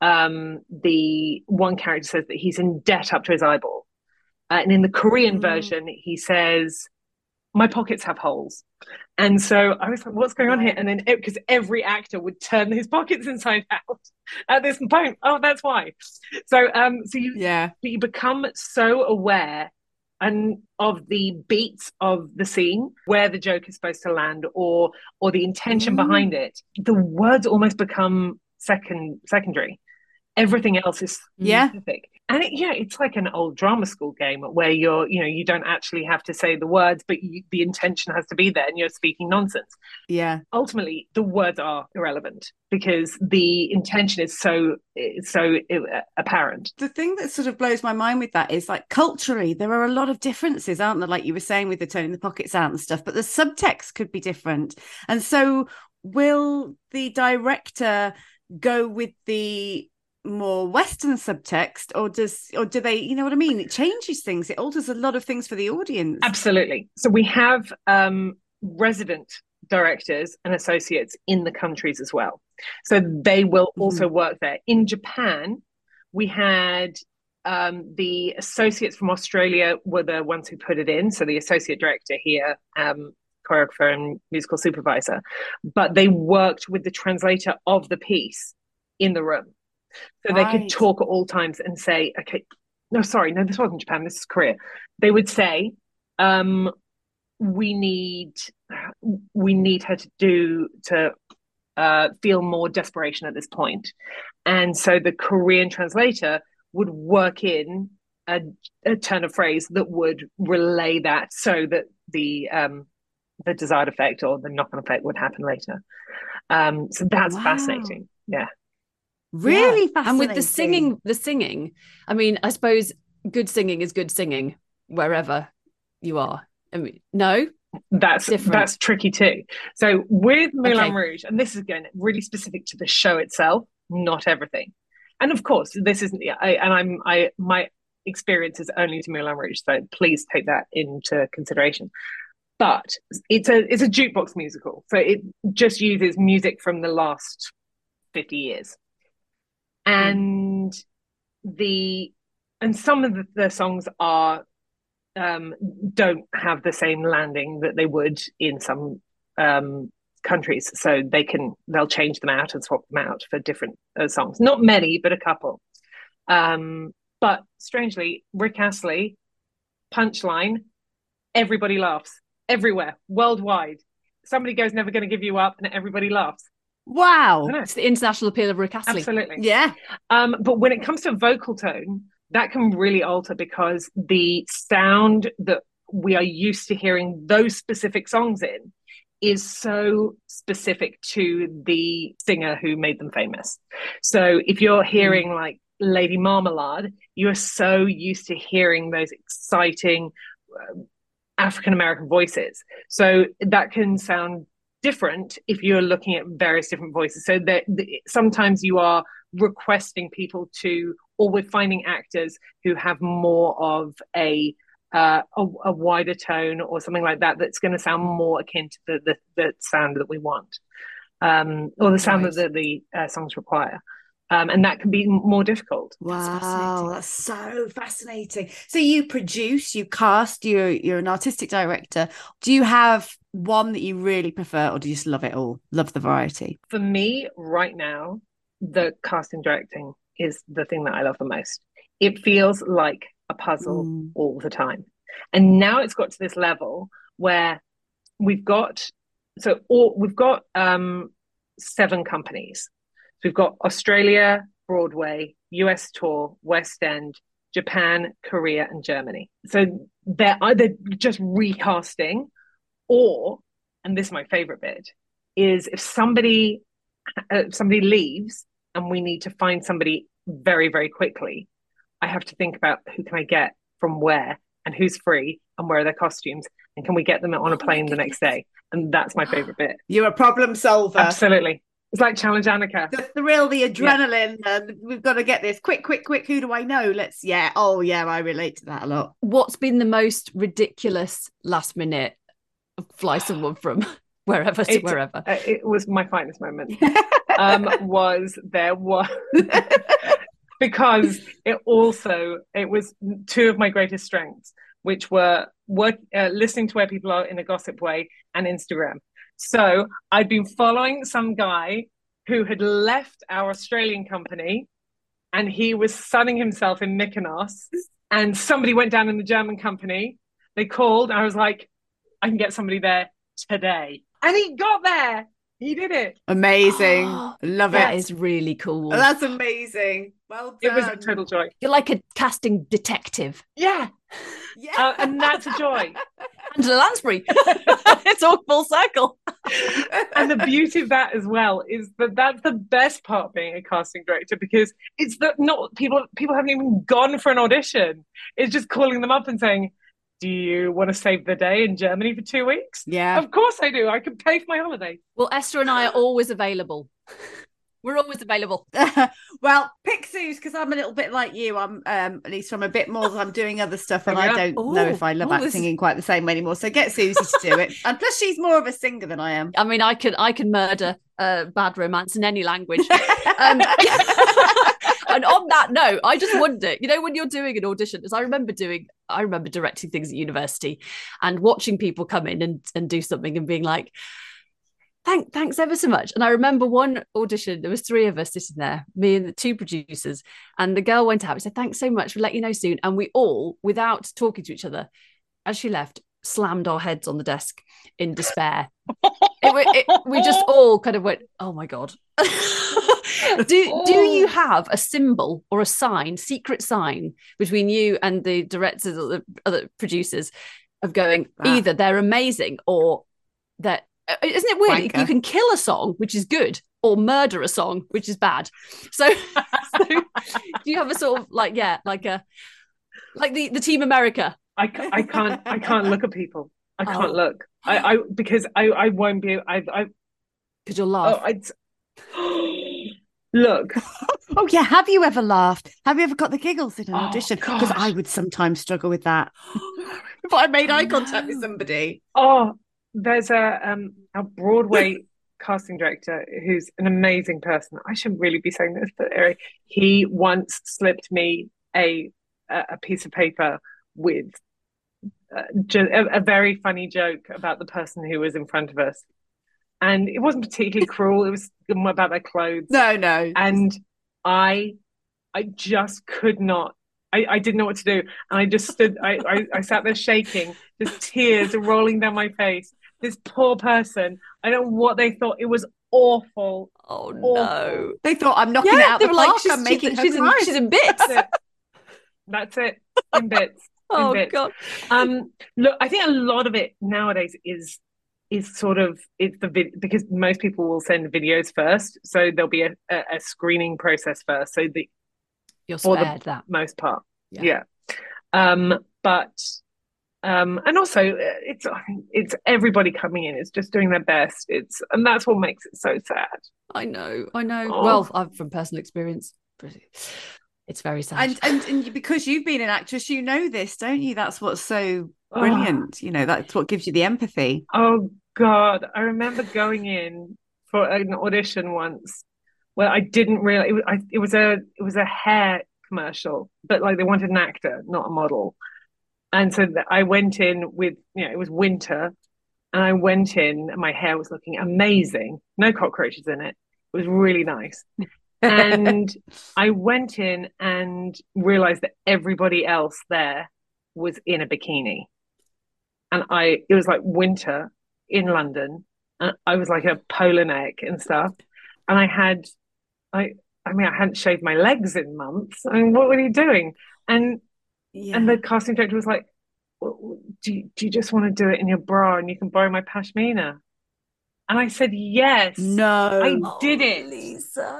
the one character says that he's in debt up to his eyeball. And in the Korean version, he says, my pockets have holes. And so I was like, what's going on here? And then, because every actor would turn his pockets inside out at this point. Oh, that's why. So you become so aware and of the beats of the scene, where the joke is supposed to land, or the intention behind it. The words almost become secondary. Everything else is specific. And it's like an old drama school game where you don't actually have to say the words, but the intention has to be there, and you're speaking nonsense. Yeah. Ultimately, the words are irrelevant because the intention is so apparent. The thing that sort of blows my mind with that is, like, culturally, there are a lot of differences, aren't there? Like you were saying with the turning the pockets out and stuff, but the subtext could be different. And so will the director go with the more Western subtext, or do they, you know what I mean? It changes things. It alters a lot of things for the audience. Absolutely. So we have resident directors and associates in the countries as well. So they will also work there. In Japan, we had the associates from Australia were the ones who put it in. So the associate director here, choreographer and musical supervisor, but they worked with the translator of the piece in the room. So they could talk at all times and say, okay, no, sorry, no, this wasn't Japan, this is Korea. They would say, we need her to feel more desperation at this point. And so the Korean translator would work in a turn of phrase that would relay that, so that the desired effect or the knock-on effect would happen later. So that's fascinating. Yeah. Really fascinating. And with the singing, I mean, I suppose good singing is good singing wherever you are. I mean, no, that's tricky too. So with Moulin Rouge, and this is again really specific to the show itself, not everything. And of course, this isn't. My experience is only to Moulin Rouge, so please take that into consideration. But it's a jukebox musical, so it just uses music from the last 50 years. And some of the songs are don't have the same landing that they would in some countries, so they'll change them out and swap them out for different songs. Not many, but a couple. But strangely, Rick Astley, punchline, everybody laughs everywhere, worldwide. Somebody goes, "Never going to give you up," and everybody laughs. Wow. It's the international appeal of Rick Astley. Absolutely. Yeah. But when it comes to vocal tone, that can really alter, because the sound that we are used to hearing those specific songs in is so specific to the singer who made them famous. So if you're hearing like Lady Marmalade, you're so used to hearing those exciting African-American voices. So that can sound different if you're looking at various different voices. So that sometimes you are requesting people to, or we're finding actors who have more of a wider tone or something like that, that's going to sound more akin to the sound that we want, or the sound that the songs require. And that can be more difficult. Wow, that's so fascinating. So you produce, you cast, you're an artistic director. Do you have one that you really prefer, or do you just love it all? Love the variety? For me, right now, the casting directing is the thing that I love the most. It feels like a puzzle all the time. And now it's got to this level where we've got 7 companies. We've got Australia, Broadway, US tour, West End, Japan, Korea, and Germany. So they're either just recasting, or, and this is my favorite bit, is if somebody leaves, and we need to find somebody very, very quickly, I have to think about who can I get from where and who's free and where are their costumes and can we get them on a plane the next day? And that's my favorite bit. You're a problem solver. Absolutely. It's like Challenge Annika. The thrill, the adrenaline, and we've got to get this quick. Who do I know? I relate to that a lot. What's been the most ridiculous last minute fly someone from wherever to wherever? It was my finest moment. Because it was two of my greatest strengths, which were listening to where people are in a gossip way and Instagram. So I'd been following some guy who had left our Australian company and he was sunning himself in Mykonos, and somebody went down in the German company. They called. I was like, I can get somebody there today. And he got there. He did it. Amazing. Love it. That is really cool. That's amazing. Well done. It was a total joy. You're like a casting detective. Yeah. And that's a joy. Angela Lansbury. It's all full circle. And the beauty of that as well is that that's the best part of being a casting director, because it's that not people haven't even gone for an audition. It's just calling them up and saying, do you want to save the day in Germany for 2 weeks? Yeah. Of course I do. I can pay for my holiday. Well, Esther and I are always available. We're always available. Well, pick Suze, because I'm a little bit like you. I'm at least I'm a bit more. I'm doing other stuff, and I don't know if I love acting in quite the same way anymore. So get Susie to do it. And plus, she's more of a singer than I am. I mean, I can murder bad romance in any language. And on that note, I just wonder, when you're doing an audition, as I remember directing things at university and watching people come in and do something and being like, thanks ever so much. And I remember one audition, there was 3 of us sitting there, me and the 2 producers, and the girl went out and said, thanks so much, we'll let you know soon. And we all, without talking to each other, as she left, slammed our heads on the desk in despair. We just all kind of went, oh my God. Do you have a symbol or a sign, secret sign between you and the directors or the other producers of going, either they're amazing or that, isn't it weird? Wanker. You can kill a song, which is good, or murder a song, which is bad. So do you have a sort of like the Team America? I can't look at people. I can't look. Because I won't be. Because you'll laugh. Look. Oh yeah. Have you ever laughed? Have you ever got the giggles in an audition? Gosh. Because I would sometimes struggle with that. If I made eye contact with somebody. Oh, there's a Broadway casting director who's an amazing person. I shouldn't really be saying this, but he once slipped me a piece of paper with a very funny joke about the person who was in front of us. And it wasn't particularly cruel. It was about their clothes. No. And I just could not. I didn't know what to do. And I just stood, I sat there shaking, just tears rolling down my face. This poor person, I don't know what they thought. It was awful. Oh, awful. No. They thought, I'm knocking it out the park. I'm making her cry. She's in bits. That's it. In bits. Oh, bits. God. Look, I think a lot of it nowadays is sort of, it's because most people will send videos first. So there'll be a screening process first. So you're spared that. Most part. Yeah. And also it's everybody coming in. It's just doing their best. And that's what makes it so sad. I know. Oh. Well, I'm from personal experience. It's very sad. And because you've been an actress, you know this, don't you? That's what's so brilliant. That's what gives you the empathy. Oh God, I remember going in for an audition once where I didn't realize it was a hair commercial, but like they wanted an actor, not a model. And so I went in with, it was winter, and I went in and my hair was looking amazing. No cockroaches in it. It was really nice. And I went in and realized that everybody else there was in a bikini. And it was like winter in London. And I was like a polar neck and stuff. And I hadn't shaved my legs in months. I mean, what were you doing? And the casting director was like, do you just want to do it in your bra and you can borrow my pashmina? And I said, yes. No. I did it. Lisa.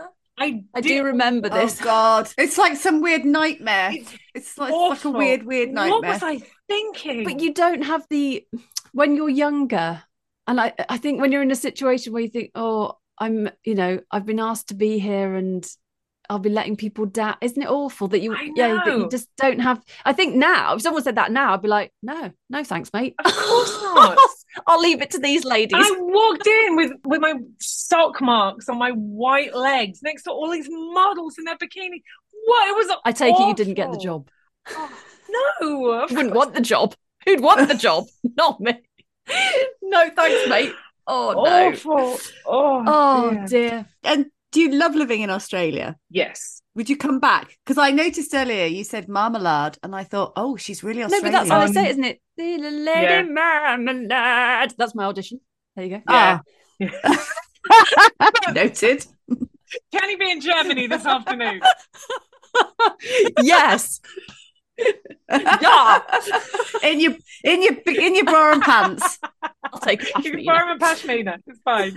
I do remember Oh this. God, it's like some weird nightmare. It's like a weird nightmare. What was I thinking? But you don't have when you're younger, and I think when you're in a situation where you think, oh, I've been asked to be here and I'll be letting people down. Isn't it awful that that you just don't have? I think now, if someone said that now, I'd be like, no, thanks, mate. Of course not. I'll leave it to these ladies. I walked in with my sock marks on my white legs next to all these models in their bikini. What? It was I take awful. it you didn't get the job. Oh, no. You wouldn't want the job. Who'd want the job? Not me. No, thanks, mate. Oh, no. Awful. Oh, dear. And do you love living in Australia? Yes. Would you come back? Because I noticed earlier you said marmalade, and I thought, oh, she's really Australian. No, but that's how they say it, isn't it? The lady marmalade. That's my audition. There you go. Yeah. Noted. Can he be in Germany this afternoon? Yes. Yeah. In your bra and pants. I'll take Pashmina. Bra and Pashmina. It's fine.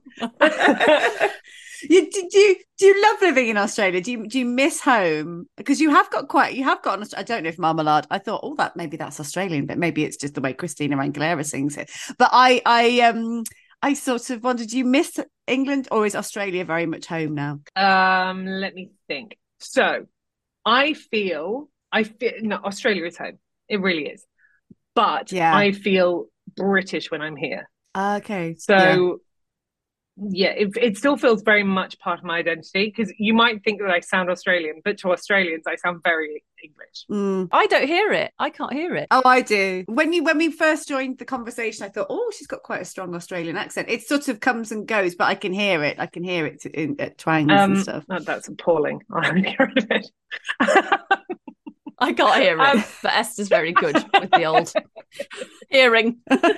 Do you love living in Australia? Do you miss home? Because you have got I don't know if marmalade. I thought, oh, that's Australian, but maybe it's just the way Christina Aguilera sings it. But I sort of wondered, do you miss England, or is Australia very much home now? Let me think. So I feel no, Australia is home. It really is. But I feel British when I'm here. Okay. So it still feels very much part of my identity, because you might think that I sound Australian, but to Australians I sound very English. I don't hear it. I can't hear it. Oh, I do. When we first joined the conversation, I thought, oh, she's got quite a strong Australian accent. It sort of comes and goes, but I can hear it. I can hear it at twangs and stuff. Oh, that's appalling. I'm hearing it. I can't hear it, but Esther's very good with the old hearing.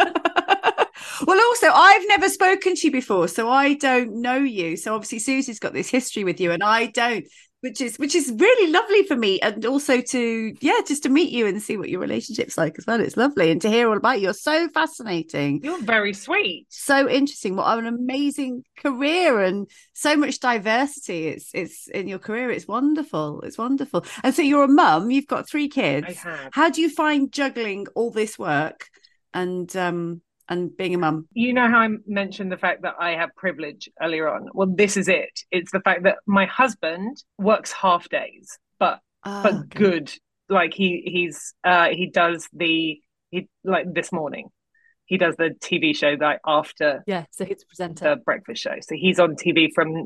Well, also, I've never spoken to you before, so I don't know you. So obviously Susie's got this history with you and I don't, which is really lovely for me. And also just to meet you and see what your relationship's like as well. It's lovely. And to hear all about you. You're so fascinating. You're very sweet. So interesting. What an amazing career and so much diversity. It's in your career. It's wonderful. It's wonderful. And so you're a mum. You've got 3 kids. I have. How do you find juggling all this work and being a mum? You know how I mentioned the fact that I have privilege earlier on? Well, this is it. It's the fact that my husband works half days, but good. Like he does like this morning, he does the TV show that after. Yeah, so he's a presenter. The breakfast show. So he's on TV from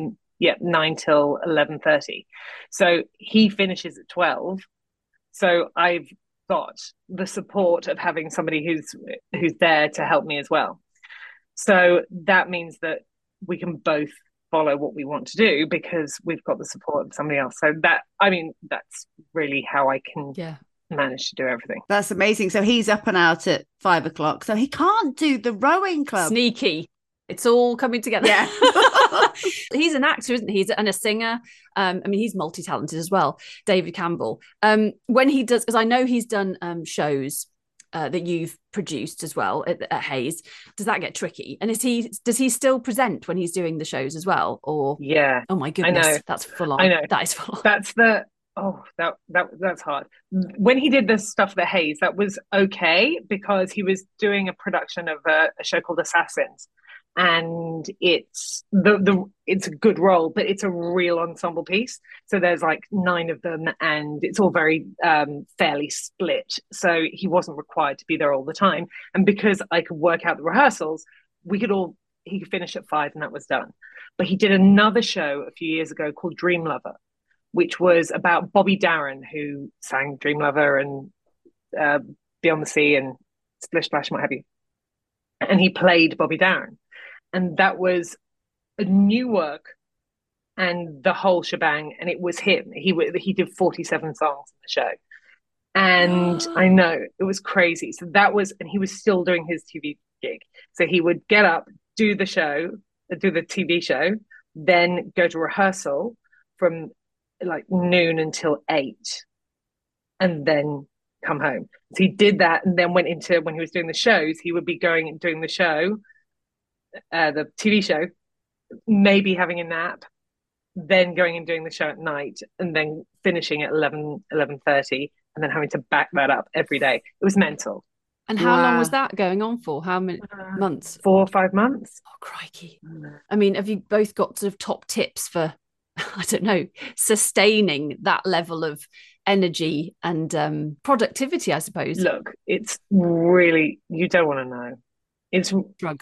9 till 11:30. So he finishes at 12. So I've got the support of having somebody who's there to help me as well. So that means that we can both follow what we want to do because we've got the support of somebody else. So that's really how I can manage to do everything. That's amazing. So he's up and out at 5 o'clock. So he can't do the rowing club. Sneaky. It's all coming together. Yeah. He's an actor, isn't he? And a singer. He's multi-talented as well. David Campbell. When he does, because I know he's done shows that you've produced as well at Hayes. Does that get tricky? And does he still present when he's doing the shows as well? Or oh my goodness, I know. That's full on. I know. That is full on. That's that's hard. When he did this stuff at Hayes, that was okay because he was doing a production of a show called Assassins. And it's it's a good role, but it's a real ensemble piece. So there's like 9 of them, and it's all very fairly split. So he wasn't required to be there all the time. And because I could work out the rehearsals, he could finish at 5, and that was done. But he did another show a few years ago called Dream Lover, which was about Bobby Darin, who sang Dream Lover and Beyond the Sea and Splish Splash and what have you. And he played Bobby Darin. And that was a new work and the whole shebang. And it was him. He did 47 songs in the show. And I know, it was crazy. So and he was still doing his TV gig. So he would get up, do the TV show, then go to rehearsal from like noon until 8, and then come home. So he did that, and then went into, when he was doing the shows, he would be going and doing the show, the TV show, maybe having a nap, then going and doing the show at night, and then finishing at 11:30, and then having to back that up every day. It was mental. And how long Wow. was that going on for? How many months? 4 or 5 months. Oh, crikey. I mean, have you both got sort of top tips for, I don't know, sustaining that level of energy and productivity, I suppose? Look, it's really, you don't want to know. It's Drugs.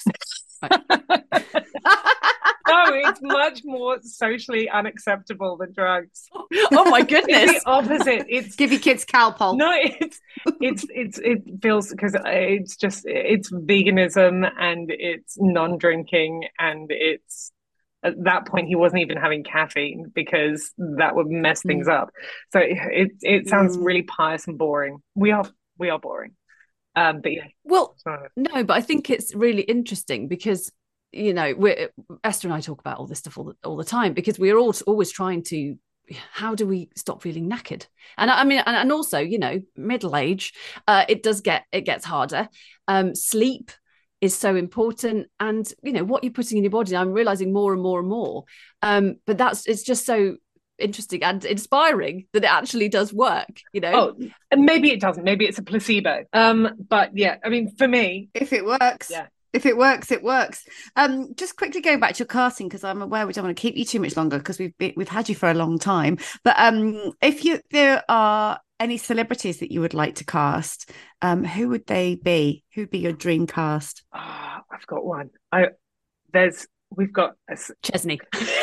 no, it's much more socially unacceptable than drugs. Oh my It's goodness. the opposite. It's Give your kids Calpol. no, it feels, because it's veganism and it's non-drinking, and it's, at that point he wasn't even having caffeine because that would mess things up. So it sounds really pious and boring. We are boring. But yeah. Well, So, no, but I think it's really interesting because, you know, Esther and I talk about all this stuff all the time, because we're always trying to, how do we stop feeling knackered? And I mean, and also, you know, middle age, it gets harder. Sleep is so important, and you know what you're putting in your body. I'm realizing more and more and more. But it's just so interesting and inspiring that it actually does work. You know. oh, and maybe it doesn't. Maybe it's a placebo. But yeah, I mean, for me, If it works. Yeah. If it works, it works. Just quickly going back to your casting, because I'm aware we don't want to keep you too much longer because we've had you for a long time. But if there are any celebrities that you would like to cast, who would they be? Who'd be your dream cast? I've got one. We've got Chesney.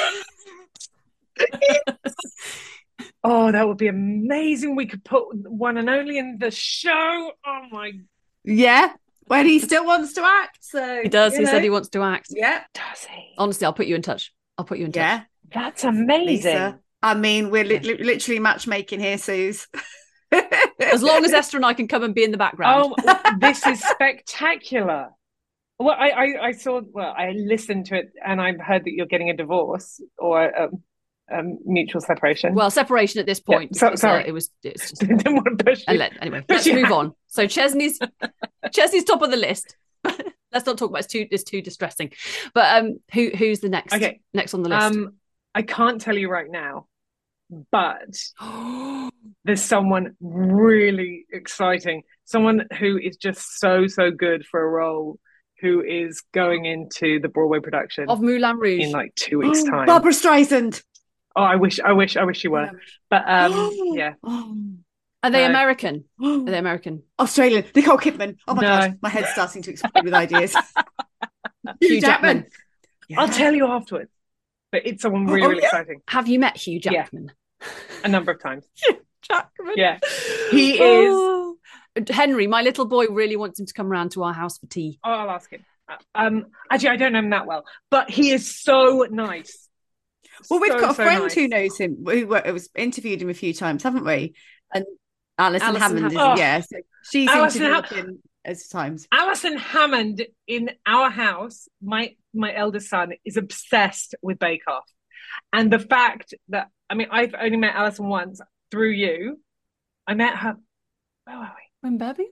oh, that would be amazing. We could put one and only in the show. Oh my, Yeah, when he still wants to act. So He does. you He know. said he wants to act. Yeah, does he? Honestly, I'll put you in touch. yeah. That's amazing. Lisa. I mean, we're literally matchmaking here, Suze. As long as Esther and I can come and be in the background. Oh, this is spectacular. Well, I listened to it, and I've heard that you're getting a divorce or mutual separation. Well, separation at this point. Yeah, because, sorry. it's just. Didn't want to push you. Anyway, But let's yeah. move on. So Chesney's top of the list. Let's not talk about it's too distressing. But who's the next? Okay. Next on the list. I can't tell you right now, but there's someone really exciting, someone who is just so good for a role, who is going into the Broadway production of Moulin Rouge in like 2 weeks' time. Barbara Streisand. Oh, I wish you were. But yeah. Are they No. American? Are they American? Australian. Nicole Kidman. Oh my No. God, my head's starting to explode with ideas. Hugh Jackman. I'll tell you afterwards. But it's someone really yeah? exciting. Have you met Hugh Yeah. Jackman? A number of times. Jackman. Yeah. He is. Oh. Henry, my little boy, really wants him to come round to our house for tea. Oh, I'll ask him. Actually, I don't know him that well, but he is so nice. Well, we've got a friend nice. who knows him. We was interviewed him a few times, haven't we? And Alison Alison Hammond, Hammond. is, yeah. So she's Alison interviewed him as times. Alison Hammond in our house, my eldest son, is obsessed with Bake Off. And the fact that, I mean, I've only met Alison once through you. I met her, where were we? When baby?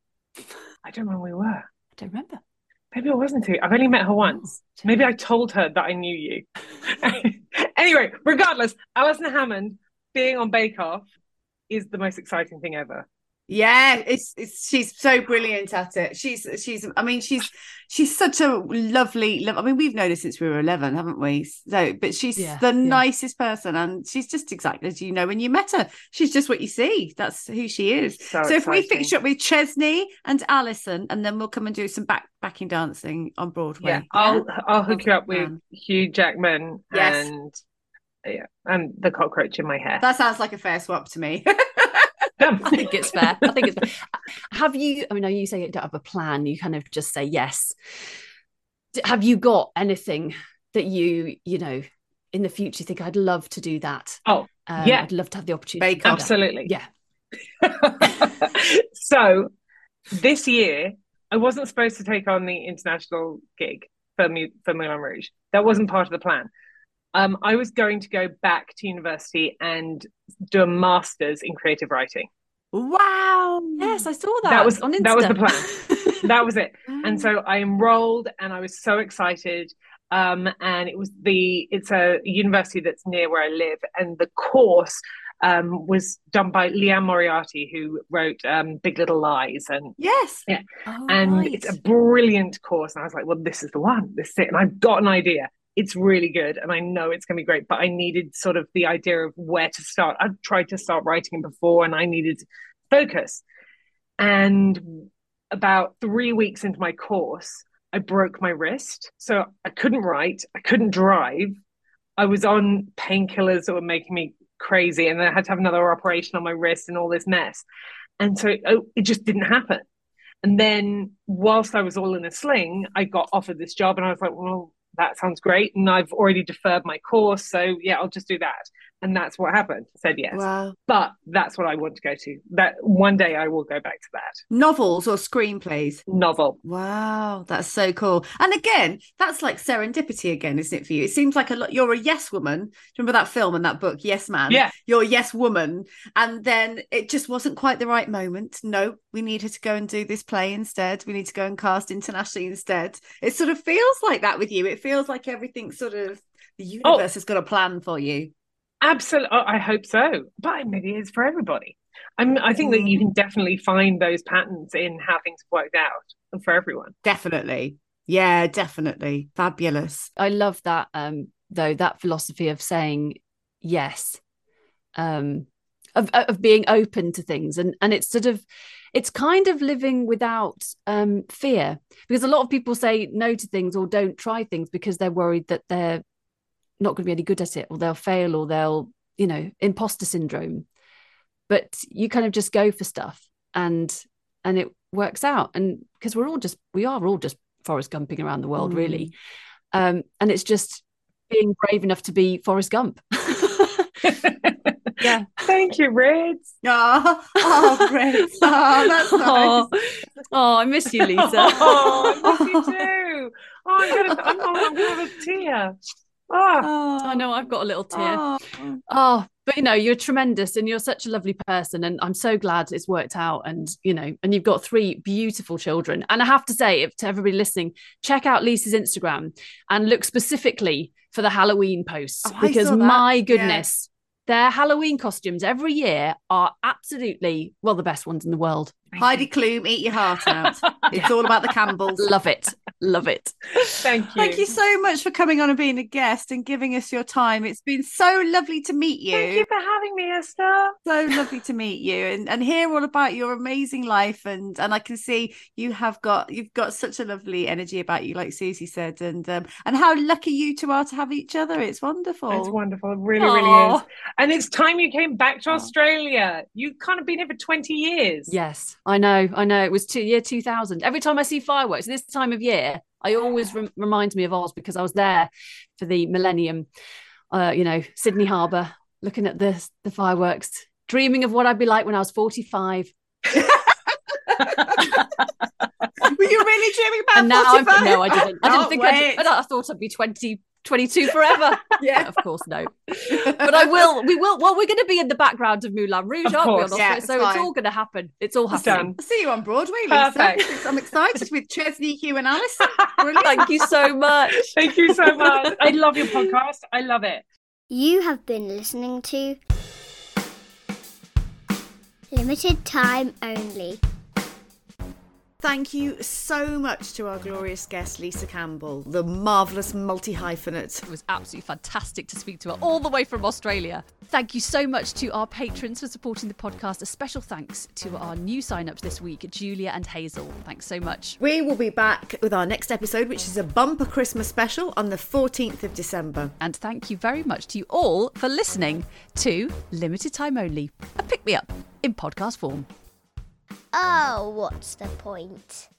I don't know where we were. I don't remember. Maybe I wasn't too. I've only met her once. Maybe I told her that I knew you. Anyway, regardless, Alison Hammond being on Bake Off is the most exciting thing ever. Yeah, it's she's so brilliant at it. She's I mean she's such a lovely. I mean we've known her since we were 11, haven't we? So, but she's the nicest person, and she's just exactly as you know when you met her. She's just what you see. That's who she is. So if we fix you up with Chesney and Alison, and then we'll come and do some backing dancing on Broadway. Yeah, I'll hook you up with Hugh Jackman and the cockroach in my hair. That sounds like a fair swap to me. I think it's fair. Have you, I mean, you say you don't have a plan, you kind of just say yes. Have you got anything that you know, in the future think I'd love to do that? Oh, yeah. I'd love to have the opportunity. Bake Off. Absolutely. Yeah. So this year, I wasn't supposed to take on the international gig for Moulin Rouge. That wasn't part of the plan. I was going to go back to university and do a master's in creative writing. Wow! Yes, I saw that. That was on Insta. That was the plan. That was it. And so I enrolled, and I was so excited. and it's a university that's near where I live, and the course was done by Liane Moriarty, who wrote Big Little Lies, and Yes. yeah, Oh, and right. it's a brilliant course. And I was like, well, this is the one, this is it, and I've got an idea. It's really good, and I know it's going to be great. But I needed sort of the idea of where to start. I've tried to start writing before, and I needed focus. And about 3 weeks into my course, I broke my wrist. So I couldn't write, I couldn't drive. I was on painkillers that were making me crazy. And then I had to have another operation on my wrist and all this mess. And so it just didn't happen. And then whilst I was all in a sling, I got offered this job, and I was like, well, that sounds great. And I've already deferred my course. So yeah, I'll just do that. And that's what happened. I said yes. Wow. But that's what I want to go to. That one day I will go back to that. Novels or screenplays? Novel. Wow, that's so cool. And again, that's like serendipity again, isn't it, for you? It seems like you're a yes woman. Remember that film and that book, Yes Man? Yeah. You're a yes woman. And then it just wasn't quite the right moment. No, we need her to go and do this play instead. We need to go and cast internationally instead. It sort of feels like that with you. It feels like everything sort of, the universe has got a plan for you. Absolutely. I hope so. But maybe it's for everybody. I think that you can definitely find those patterns in how things have worked out for everyone. Definitely. Yeah, definitely. Fabulous. I love that, though, that philosophy of saying yes, of being open to things. And it's sort of, it's kind of living without fear, because a lot of people say no to things or don't try things because they're worried that they're not going to be any good at it, or they'll fail, or they'll, imposter syndrome. But you kind of just go for stuff, and it works out. And because we are all just Forrest Gumping around the world, really. And it's just being brave enough to be Forrest Gump. Yeah. Thank you, Rids. Oh, Rids. Oh, that's nice. Oh, I miss you, Lisa. Oh, I miss you too. Oh, I'm gonna have a tear. Oh. I know, I've got a little tear. But you're tremendous, and you're such a lovely person, and I'm so glad it's worked out. And and you've got 3 beautiful children. And I have to say, to everybody listening, check out Lisa's Instagram and look specifically for the Halloween posts, because my goodness, their Halloween costumes every year are absolutely, the best ones in the world. Heidi Klum, eat your heart out. It's all about the Campbells. Love it. Thank you. Thank you so much for coming on and being a guest and giving us your time. It's been so lovely to meet you. Thank you for having me, Esther. So lovely to meet you and hear all about your amazing life. And I can see you've got such a lovely energy about you, like Susie said, and how lucky you two are to have each other. It's wonderful. It's wonderful. It really is. And it's time you came back to Australia. You've kind of been here for 20 years. Yes, I know. It was year 2000. Every time I see fireworks this time of year, I always reminds me of Oz, because I was there for the millennium, Sydney Harbour, looking at the fireworks, dreaming of what I'd be like when I was 45. Were you really dreaming about? And now 45? No, I didn't. I didn't think I thought I'd be 22 forever. Yeah, of course, no. But I will. We will. Well, we're going to be in the background of Moulin Rouge, aren't we? It's all going to happen. It's all happening. I'll see you on Broadway, Lisa. Perfect. I'm excited with Chesney, Hugh, and Alison. Brilliant. Thank you so much. Thank you so much. I love your podcast. I love it. You have been listening to Limited Time Only. Thank you so much to our glorious guest, Lisa Campbell, the marvellous multi-hyphenate. It was absolutely fantastic to speak to her all the way from Australia. Thank you so much to our patrons for supporting the podcast. A special thanks to our new sign-ups this week, Julia and Hazel. Thanks so much. We will be back with our next episode, which is a bumper Christmas special on the 14th of December. And thank you very much to you all for listening to Limited Time Only, a pick-me-up in podcast form. Oh, what's the point?